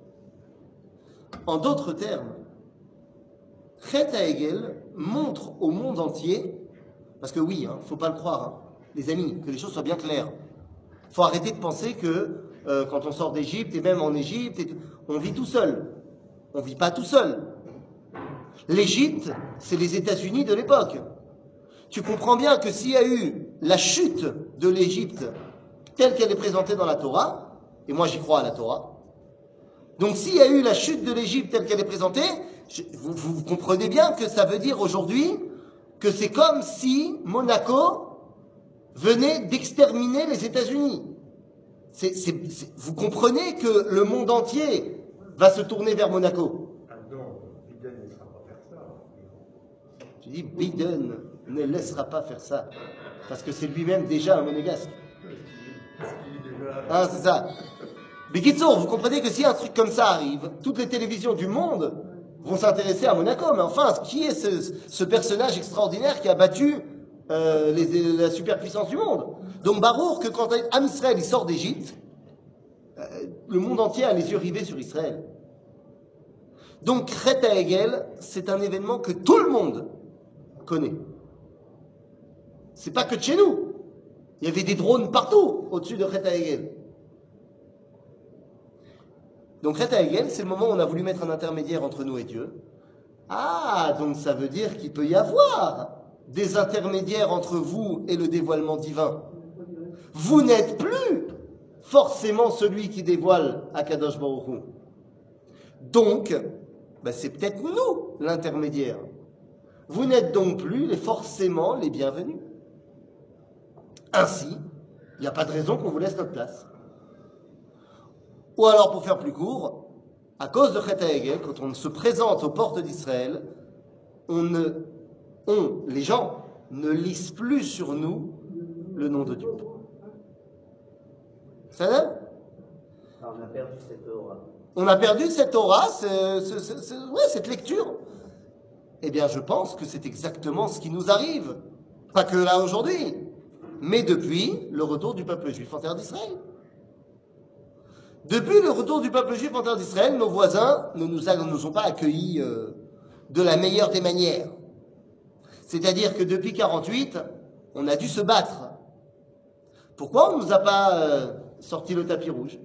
En d'autres termes, Chet HaEgel montre au monde entier, parce que oui, il hein, ne faut pas le croire, hein, les amis, que les choses soient bien claires. Il faut arrêter de penser que euh, quand on sort d'Égypte, et même en Égypte, et, on vit tout seul. On ne vit pas tout seul. L'Égypte, c'est les États-Unis de l'époque. Tu comprends bien que s'il y a eu la chute de l'Égypte telle qu'elle est présentée dans la Torah, et moi j'y crois à la Torah, donc s'il y a eu la chute de l'Égypte telle qu'elle est présentée, je, vous, vous comprenez bien que ça veut dire aujourd'hui que c'est comme si Monaco venait d'exterminer les États-Unis. C'est, c'est, c'est, vous comprenez que le monde entier va se tourner vers Monaco. Ah non, Biden ne laissera pas faire ça. Je dis, Biden ne laissera pas faire ça. Parce que c'est lui-même déjà un monégasque. Ah, c'est ça. Mais Kitsour, vous comprenez que si un truc comme ça arrive, toutes les télévisions du monde vont s'intéresser à Monaco. Mais enfin, qui est ce, ce personnage extraordinaire qui a battu euh, les, la superpuissance du monde? Donc, Barour, que quand Am Israël il sort d'Égypte, euh, le monde entier a les yeux rivés sur Israël. Donc, Chet HaEgel, c'est un événement que tout le monde connaît. C'est pas que de chez nous. Il y avait des drones partout au-dessus de Chet HaEgel. Donc Chet HaEgel, c'est le moment où on a voulu mettre un intermédiaire entre nous et Dieu. Ah, donc ça veut dire qu'il peut y avoir des intermédiaires entre vous et le dévoilement divin. Vous n'êtes plus forcément celui qui dévoile Akadosh Baruch Hu. Donc, ben c'est peut-être nous l'intermédiaire. Vous n'êtes donc plus les, forcément les bienvenus. Ainsi, il n'y a pas de raison qu'on vous laisse notre place. Ou alors, pour faire plus court, à cause de Chet HaEgel, quand on se présente aux portes d'Israël, on ne, on, les gens, ne lisent plus sur nous le nom de Dieu. Ça va? On a perdu cette aura. On a perdu cette aura, ce, ce, ce, ce, ouais, cette lecture. Eh bien, je pense que c'est exactement ce qui nous arrive. Pas que là aujourd'hui, mais depuis le retour du peuple juif en terre d'Israël. Depuis le retour du peuple juif en terre d'Israël, nos voisins ne nous, a, nous ont pas accueillis euh, de la meilleure des manières. C'est-à-dire que depuis quarante-huit, on a dû se battre. Pourquoi on ne nous a pas euh, sorti le tapis rouge?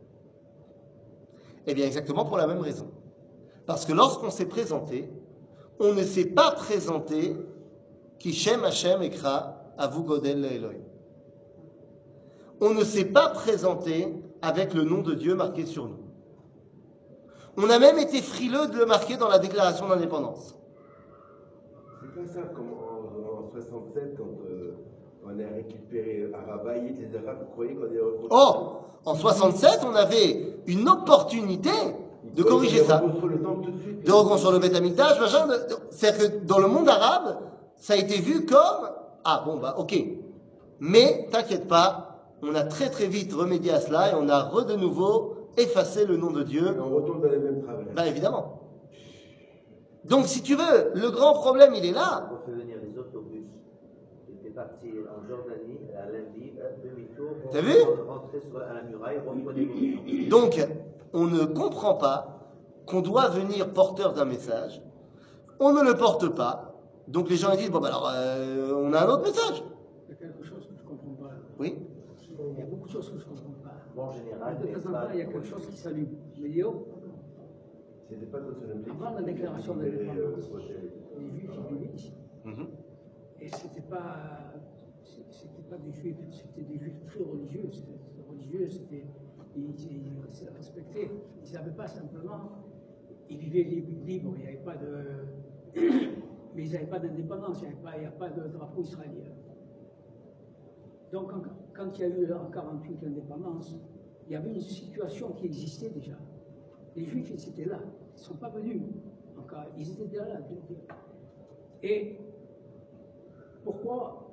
Eh bien, exactement pour la même raison. Parce que lorsqu'on s'est présenté, on ne s'est pas présenté qui Shem Hashem Ekra Avu Godel Elohim. On ne s'est pas présenté avec le nom de Dieu marqué sur nous. On a même été frileux de le marquer dans la déclaration d'indépendance. C'est pas ça comme en, en soixante-sept, quand euh, on a récupéré Arabaït, les Arabes, vous croyez qu'on est reconnu? Oh, en soixante-sept, on avait une opportunité de corriger ça. De reconstruire le Beth Amikdash, machin. C'est-à-dire que dans le monde arabe, ça a été vu comme ah bon bah ok. Mais t'inquiète pas, on a très très vite remédié à cela et on a re de nouveau effacé le nom de Dieu. Et on retourne dans les mêmes travers. Bah évidemment. Donc si tu veux, le grand problème il est là. On fait venir les autobus. est parti en Jordanie à lundi, demi-tour, T'as vu? rentrer sur, à la muraille, reprenez vos maisons. Donc, on ne comprend pas qu'on doit venir porteur d'un message. On ne le porte pas. Donc les gens ils disent, bon, bah alors, euh, on a un autre message. Il y a quelque chose que je ne comprends pas. Oui. Il y a beaucoup de choses que je ne comprends pas. Bon, en général, De temps en temps, il y a quelque chose qui s'allume. Je me dis, oh, C'était pas notre objectif. avant la déclaration de libérer, euh, d'indépendance, le projet. les juifs ils vivaient ici. Mhm. Et c'était pas, c'était pas des juifs, c'était des juifs très religieux. C'était religieux, c'était, ils, ils, ils respectaient. Ils n'avaient pas simplement, ils vivaient libres, libres, il n'y avait pas de, mais ils n'avaient pas d'indépendance, il n'y avait pas, il n'y a pas de drapeau israélien. Donc quand, quand il y a eu en quarante-huit l'indépendance, il y avait une situation qui existait déjà. Les juifs, ils étaient là, ils ne sont pas venus encore, ils étaient déjà là. Et pourquoi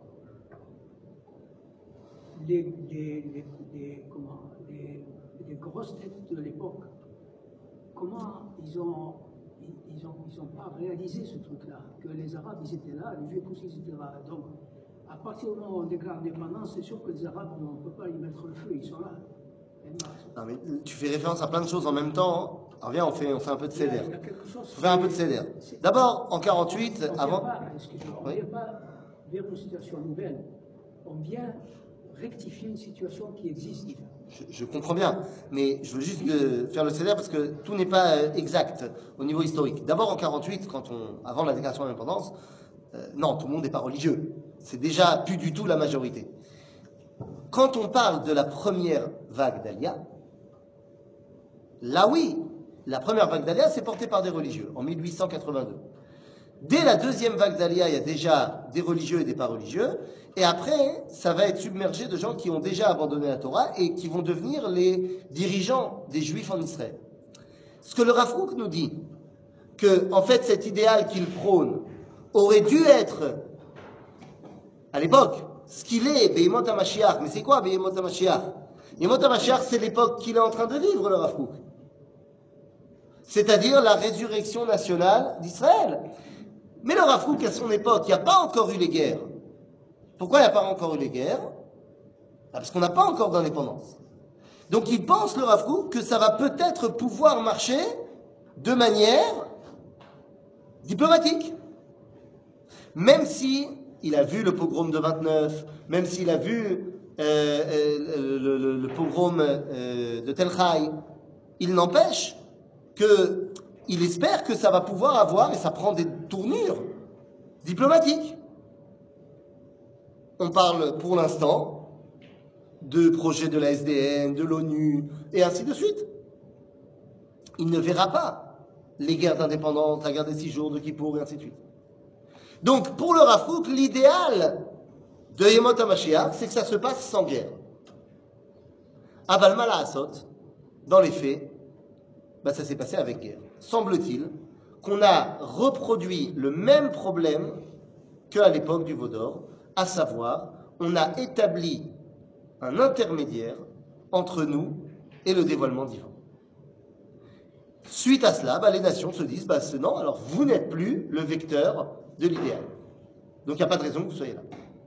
les, les, les, les, comment, les, les grosses têtes de l'époque, comment ils ont, ils, ils ont, ils ont pas réalisé ce truc-là, que les Arabes, ils étaient là, les Juifs aussi, ils étaient là. Donc, à partir du moment où on déclare l'indépendance, c'est sûr que les Arabes, on ne peut pas y mettre le feu, ils sont là. Non, mais tu fais référence à plein de choses en même temps. Alors viens, on fait, on fait un peu de Il y a- cédère. il y a quelque chose On fait un peu de cédère. c'est- D'abord, en quarante-huit, On vient avant. pas, excusez-moi, on Oui. vient pas vers une situation nouvelle. On vient rectifier une situation qui existe déjà. Je, je comprends bien, mais je veux juste de faire le cédère parce que tout n'est pas euh, exact au niveau historique. D'abord, en quarante-huit, quand on, avant la déclaration de l'indépendance, euh, non, tout le monde n'est pas religieux. C'est déjà plus du tout la majorité. Quand on parle de la première vague d'Alia, là oui, la première vague d'Alia s'est portée par des religieux en mille huit cent quatre-vingt-deux. Dès la deuxième vague d'Alia, il y a déjà des religieux et des pas religieux. Et après, ça va être submergé de gens qui ont déjà abandonné la Torah et qui vont devenir les dirigeants des Juifs en Israël. Ce que le Rav Kook nous dit, que en fait cet idéal qu'il prône aurait dû être, à l'époque, ce qu'il est, Behemot HaMashiach. Mais c'est quoi Behemot HaMashiach? Behemot HaMashiach, c'est l'époque qu'il est en train de vivre, le Rav Kook. C'est-à-dire la résurrection nationale d'Israël. Mais le Rav Kook, à son époque, il n'y a pas encore eu les guerres. Pourquoi il n'y a pas encore eu les guerres? Parce qu'on n'a pas encore d'indépendance. Donc il pense, le Rav Kook, que ça va peut-être pouvoir marcher de manière diplomatique. Même si il a vu le pogrom de vingt-neuf, même s'il a vu euh, euh, le, le, le pogrom euh, de Tel Chai, il n'empêche qu'il espère que ça va pouvoir avoir, et ça prend des tournures diplomatiques. On parle pour l'instant de projets de la S D N, de l'ONU, et ainsi de suite. Il ne verra pas les guerres d'indépendance, la guerre des six jours, de Kippour, et ainsi de suite. Donc, pour le Rav Kook, l'idéal de Yemot HaMashiach, c'est que ça se passe sans guerre. Aval ma la'asot, dans les faits, bah, ça s'est passé avec guerre. Semble-t-il qu'on a reproduit le même problème qu'à l'époque du Vaudor, à savoir, on a établi un intermédiaire entre nous et le dévoilement divin. Suite à cela, bah, les nations se disent, bah, non, alors vous n'êtes plus le vecteur de l'idéal. Donc il n'y a pas de raison que vous soyez là.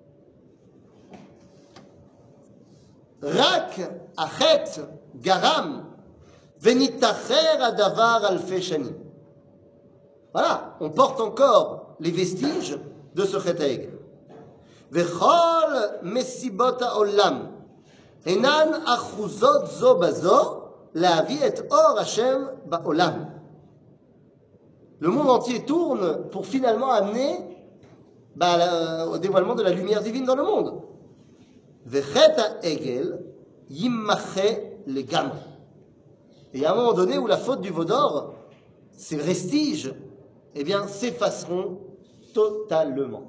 Rak achet garam venitacher adavar alfe shanim. Voilà, on porte encore les vestiges de ce chet haegel. Vechol mesibot haolam enan achuzot zo bazo lavi et or Hashem baolam. Le monde entier tourne pour finalement amener bah, la, au dévoilement de la lumière divine dans le monde. Vechet haegel yimmache legam. Et il y a un moment donné où la faute du Vaudor, ces vestiges, eh bien, s'effaceront totalement.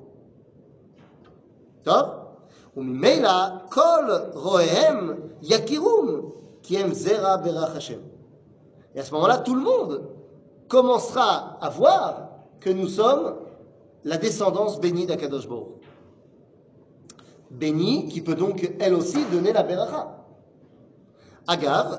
Top? וממילא כל רואיהם יכירום כי הם זרע ברך השם. Et à ce moment-là, tout le monde commencera à voir que nous sommes la descendance bénie d'Akadosh Baruch. Bénie qui peut donc elle aussi donner la beracha. Agav,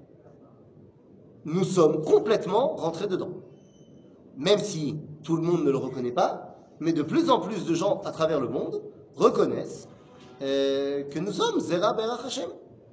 nous sommes complètement rentrés dedans. Même si tout le monde ne le reconnaît pas, mais de plus en plus de gens à travers le monde reconnaissent euh, que nous sommes Zera Berach Hashem.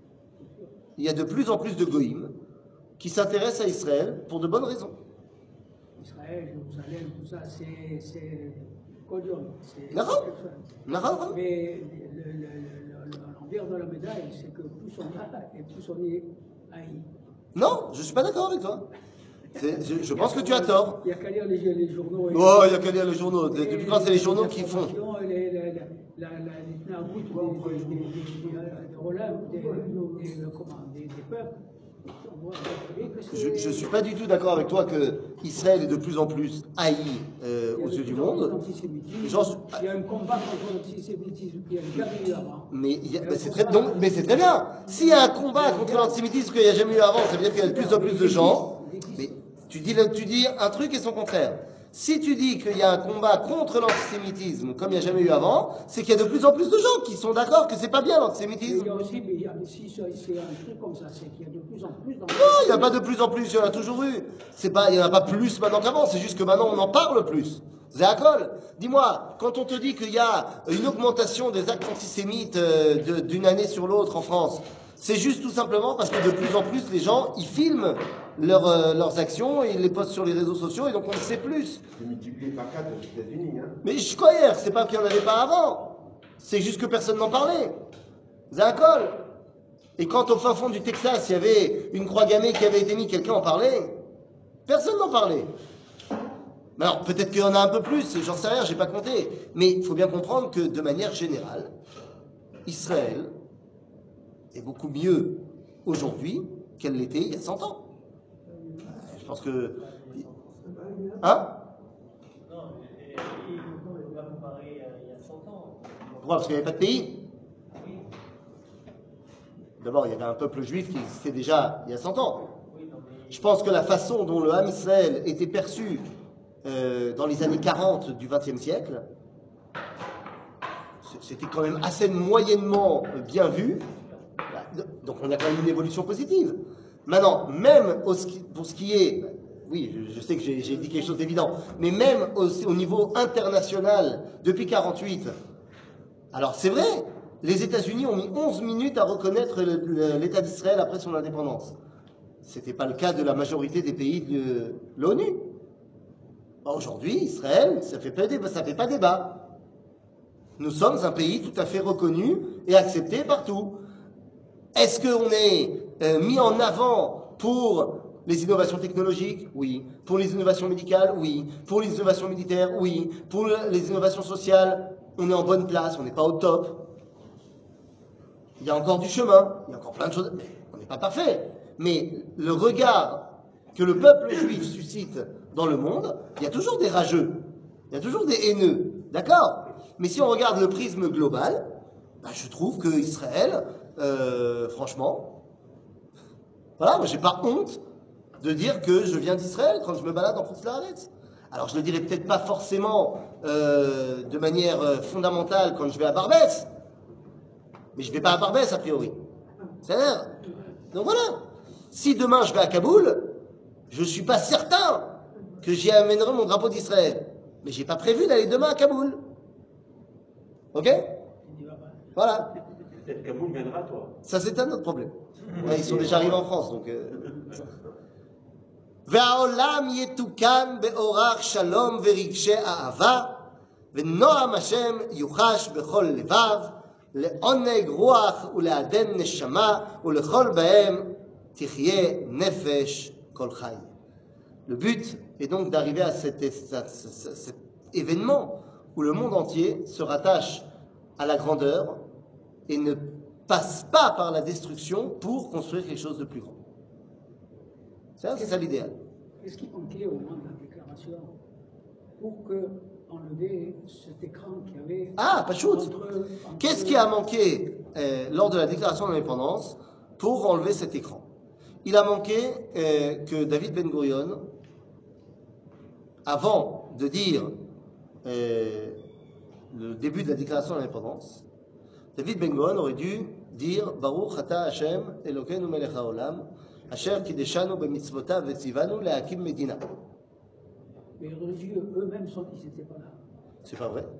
Il y a de plus en plus de goïms qui s'intéressent à Israël pour de bonnes raisons. Israël, Jérusalem, tout ça, c'est c'est Kodion. c'est- D'accord. c'est- D'accord. Mais le- le- le- le- l'envers de la médaille, c'est que plus on a et plus on est haï. Non, je ne suis pas d'accord avec toi. C'est- Je, je pense que tu as tort. Il n'y a qu'à lire les, les journaux. et- Oh, il n'y a qu'à lire les journaux. et Depuis quand c'est les journaux qui font? informations, les- les- la- la- la- l'ithnagout des- des- des- des- des- des Rolam, des- des- comment, des- des peuples. On voit très bien que c'est- Je ne suis pas du tout d'accord avec toi que Israël est de plus en plus haï euh, il y a aux de yeux du plus en plus monde. d'antisémitisme. J'en suis- Il y a un combat contre l'antisémitisme qui a jamais eu avant. Mais, il y a- mais c'est très, donc, mais c'est très bien. S'il y a un combat contre l'antisémitisme qu'il n'y a jamais eu avant, ça veut dire qu'il y a de plus en plus de gens. Mais tu dis, le- tu dis un truc et son contraire. Si tu dis qu'il y a un combat contre l'antisémitisme comme il n'y a jamais eu avant, c'est qu'il y a de plus en plus de gens qui sont d'accord que c'est pas bien Il l'antisémitisme. y a aussi, mais il y a, mais si c'est c'est un truc comme ça, c'est qu'il y a de plus en plus dans Non, il n'y a pas de plus en plus, il y en a toujours eu. C'est pas, il n'y en a pas plus maintenant qu'avant, c'est juste que maintenant on en parle plus. Zéakol, dis-moi, quand on te dit qu'il y a une augmentation des actes antisémites euh, de- d'une année sur l'autre en France, c'est juste tout simplement parce que de plus en plus les gens, ils filment leurs, euh, leurs actions et ils les postent sur les réseaux sociaux et donc on le sait plus. C'est multiplié par quatre aux États-Unis. Hein. Mais je crois hier, c'est pas qu'il n'y en avait pas avant, c'est juste que personne n'en parlait. Zéakol. Et quand au fin fond du Texas, il y avait une croix gammée qui avait été mise, quelqu'un en parlait. Personne n'en parlait. Mais alors, peut-être qu'il y en a un peu plus, j'en sais rien, j'ai pas compté. Mais il faut bien comprendre que, de manière générale, Israël est beaucoup mieux aujourd'hui qu'elle l'était il y a cent ans. Je pense que... Hein? Non, mais on ne peut pas comparer euh, il y a cent ans. Pourquoi? Parce qu'il n'y avait pas de pays. Oui, D'abord, il y avait un peuple juif qui existait déjà il y a cent ans. oui, non, mais Je pense que la façon dont le Ham Israël était perçu euh, dans les années quarante du vingtième siècle, c'était quand même assez moyennement bien vu. Donc on a quand même une évolution positive. Maintenant, même au ski- pour ce qui est, oui, je, je sais que j'ai j'ai dit quelque chose d'évident, mais même au, au niveau international, depuis quarante-huit, alors c'est vrai, les États-Unis ont mis onze minutes à reconnaître le- le- l'État d'Israël après son indépendance. Ce n'était pas le cas de la majorité des pays de l'ONU. Aujourd'hui, Israël, ça ne fait, pas débat- ça fait pas débat. Nous sommes un pays tout à fait reconnu et accepté partout. Est-ce qu'on est euh, mis en avant pour les innovations technologiques? Oui. Pour les innovations médicales? Oui. Pour les innovations militaires? Oui. Pour les innovations sociales? On est en bonne place, on n'est pas au top. Il y a encore du chemin, il y a encore plein de choses, mais on n'est pas parfait. Mais le regard que le peuple juif suscite dans le monde, il y a toujours des rageux, il y a toujours des haineux, d'accord? Mais si on regarde le prisme global, bah, je trouve que Israël, euh, franchement, voilà, moi j'ai pas honte de dire que je viens d'Israël quand je me balade en Koutz-Laaretz. Alors je le dirai peut-être pas forcément euh, de manière euh, fondamentale quand je vais à Barbès, mais je vais pas à Barbès a priori. C'est-à-dire, donc voilà. Si demain je vais à Kaboul, je suis pas certain que j'y amènerai mon drapeau d'Israël. Mais j'ai pas prévu d'aller demain à Kaboul. Ok? Voilà. Peut-être Kaboul viendra à toi. Ça, c'est un autre problème. Ouais, ils sont déjà arrivés en France, donc... והעולם יתוקן באורח שלום ורגשי אהבה, ונועם השם יוחש בכל לבב, לעונג רוח ולעדן נשמה, ולכל בהם תחיה נפש כל חי. Le but est donc d'arriver à cet, cet, cet, cet événement où le monde entier se rattache à la grandeur et ne passe pas par la destruction pour construire quelque chose de plus grand. Ça, c'est ça l'idéal. Qu'est-ce qui manquait au moment de la déclaration pour que enlever cet écran qu'il y avait Ah, pas shoot. entre- entre- Qu'est-ce qui a manqué euh, lors de la déclaration d'indépendance pour enlever cet écran? Il a manqué euh, que David Ben Gurion, avant de dire euh, le début de la déclaration d'indépendance, David Ben Gurion aurait dû dire Baruch Ata Hashem Elokeinu Melech Haolam Asher Kideshanu Bemitzvotav Vetzivanu Lehakim Medina. Mais les religieux eux-mêmes, sont- ils n'étaient pas là. C'est pas vrai.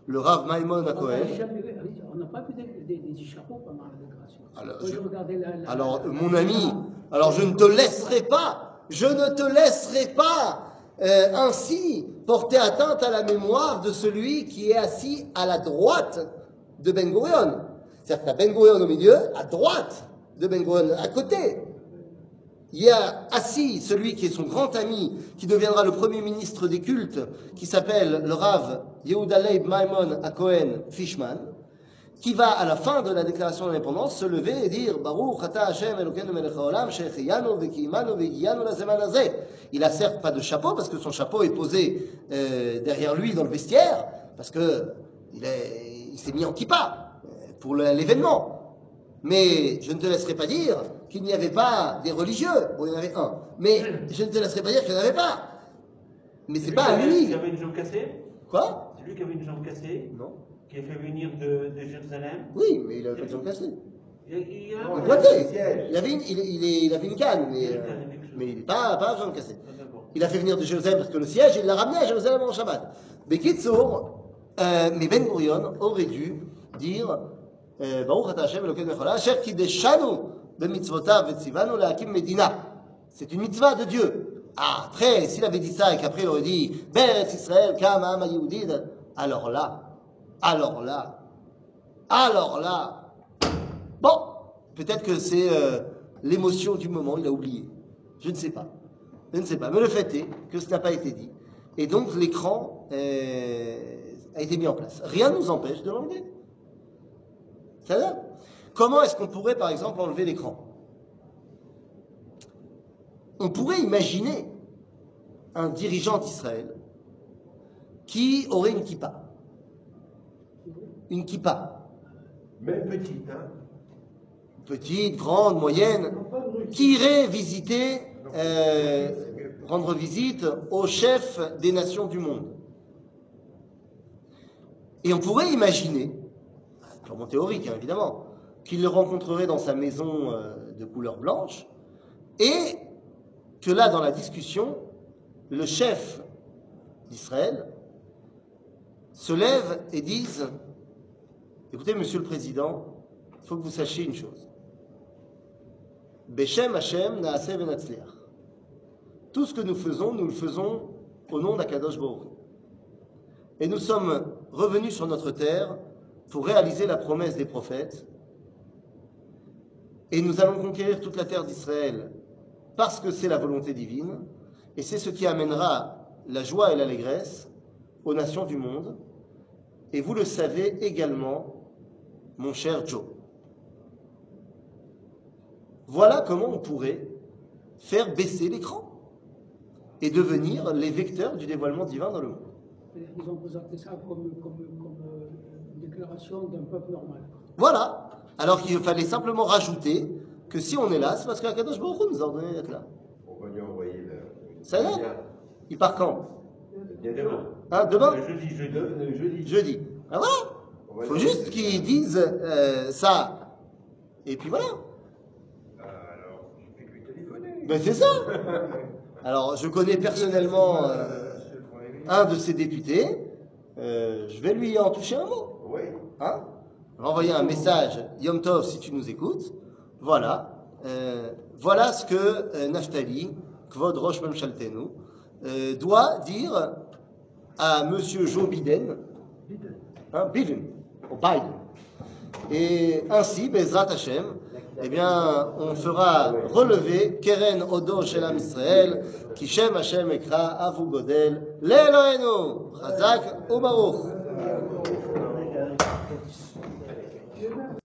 le Rav Maimon On n'a HaKohen. jamais vu- on n'a pas vu des, des, des, des chapeaux pendant la déclaration. Alors, Moi, je- je regardais la- la- Alors, la- mon ami, alors je ne te laisserai pas, je ne te laisserai pas euh, ainsi porter atteinte à la mémoire de celui qui est assis à la droite de Ben Gurion. C'est-à-dire que tu as Ben Gurion au milieu, à droite de Ben Gurion, à côté. Il y a assis celui qui est son grand ami, qui deviendra le premier ministre des cultes, qui s'appelle le Rav Yehuda Leib Maimon HaKohen Fishman, qui va, à la fin de la déclaration d'indépendance, se lever et dire Baruch Ata Hashem Elokeinu Melech Haolam Shehechiyanu Vekiyimanu Vehigiyanu Lazeman Hazeh. Il n'a certes pas de chapeau, parce que son chapeau est posé euh, derrière lui dans le vestiaire, parce que il, est, il s'est mis en kippa euh, pour le- l'événement. Mais je ne te laisserai pas dire qu'il n'y avait pas des religieux. Bon, il y en avait un. Mais je ne te laisserai pas dire qu'il n'y en avait pas. Mais c'est pas à lui. Qui avait une jambe cassée? Quoi? C'est lui qui avait une jambe cassée, Non. qui a fait venir de, de Jérusalem. Oui, mais il avait pas de jambe cassée. Il, il, il a Non, Il il boitait. siège. Il avait une, il, il, est- il avait une canne, mais, euh, mais il n'est pas, pas jambe cassée. Ah, d'accord. Il a fait venir de Jérusalem parce que le siège, il l'a ramené à Jérusalem en Shabbat. Mais Kitsour, euh, mais Ben Gurion aurait dû dire euh, Baruch Ata Hashem Elokeinu Melech Haolam Asher Kideshanu b'mitzvotav v'tzivanu lehakim medina. C'est une mitzvah de Dieu. Ah, après, s'il avait dit ça et qu'après il aurait dit Beretz Israël kam ha'am ha'yehudi, alors là, alors là, alors là, bon, peut-être que c'est euh, l'émotion du moment, il a oublié. Je ne sais pas. Je ne sais pas. Mais le fait est que ce n'a pas été dit. Et donc l'écran euh, a été mis en place. Rien ne nous empêche de l'enlever. Ça va? Comment est-ce qu'on pourrait, par exemple, enlever l'écran? On pourrait imaginer un dirigeant d'Israël qui aurait une kippa. Une kippa. Même petite, hein. Petite, grande, moyenne, qui irait visiter, euh, rendre visite au chef des nations du monde. Et on pourrait imaginer, purement théorique hein, évidemment, qu'il le rencontrerait dans sa maison euh, de couleur blanche, et que là, dans la discussion, le chef d'Israël se lève et dise « Écoutez, Monsieur le Président, il faut que vous sachiez une chose. Beshem Hashem Naaseh Venatzliach. Tout ce que nous faisons, nous le faisons au nom d'Akadosh Baruch Hu. Et nous sommes revenus sur notre terre pour réaliser la promesse des prophètes. Et nous allons conquérir toute la terre d'Israël parce que c'est la volonté divine. Et c'est ce qui amènera la joie et l'allégresse aux nations du monde. Et vous le savez également, mon cher Joe. Voilà comment on pourrait faire baisser l'écran et devenir les vecteurs du dévoilement divin dans le monde. Ils ont présenté ça comme, comme, comme euh, une déclaration d'un peuple normal. Voilà. Alors qu'il fallait simplement rajouter que si on est là, c'est parce qu'Akadosh Baruch Hu nous a ordonné d'être là. On va lui envoyer le. Ça y est? Il part quand? Bientôt. Hein, demain? Le jeudi, jeudi. Le, le jeudi. Jeudi. Ah voilà. On va Il faut lui juste envoyer- qu'ils disent euh, ça. Et puis voilà. Ah, alors, je fais que lui téléphoner. Ben c'est ça. Alors je connais personnellement euh, un de ces députés. Euh, je vais lui en toucher un mot. Oui. Hein? Renvoyer un message, Yom Tov, si tu nous écoutes. Voilà. Euh, voilà ce que euh, Naftali, Kvod Rosh Memshaltenu, euh, doit dire à Monsieur Joe Biden. Hein, Biden. Ou Biden. Et ainsi, Bezrat Hashem, eh bien, on fera relever Keren Odo Shelam Israël, Kishem Hashem Ekra Avu Godel, Le'Elohenu, Chazak Ubaruch.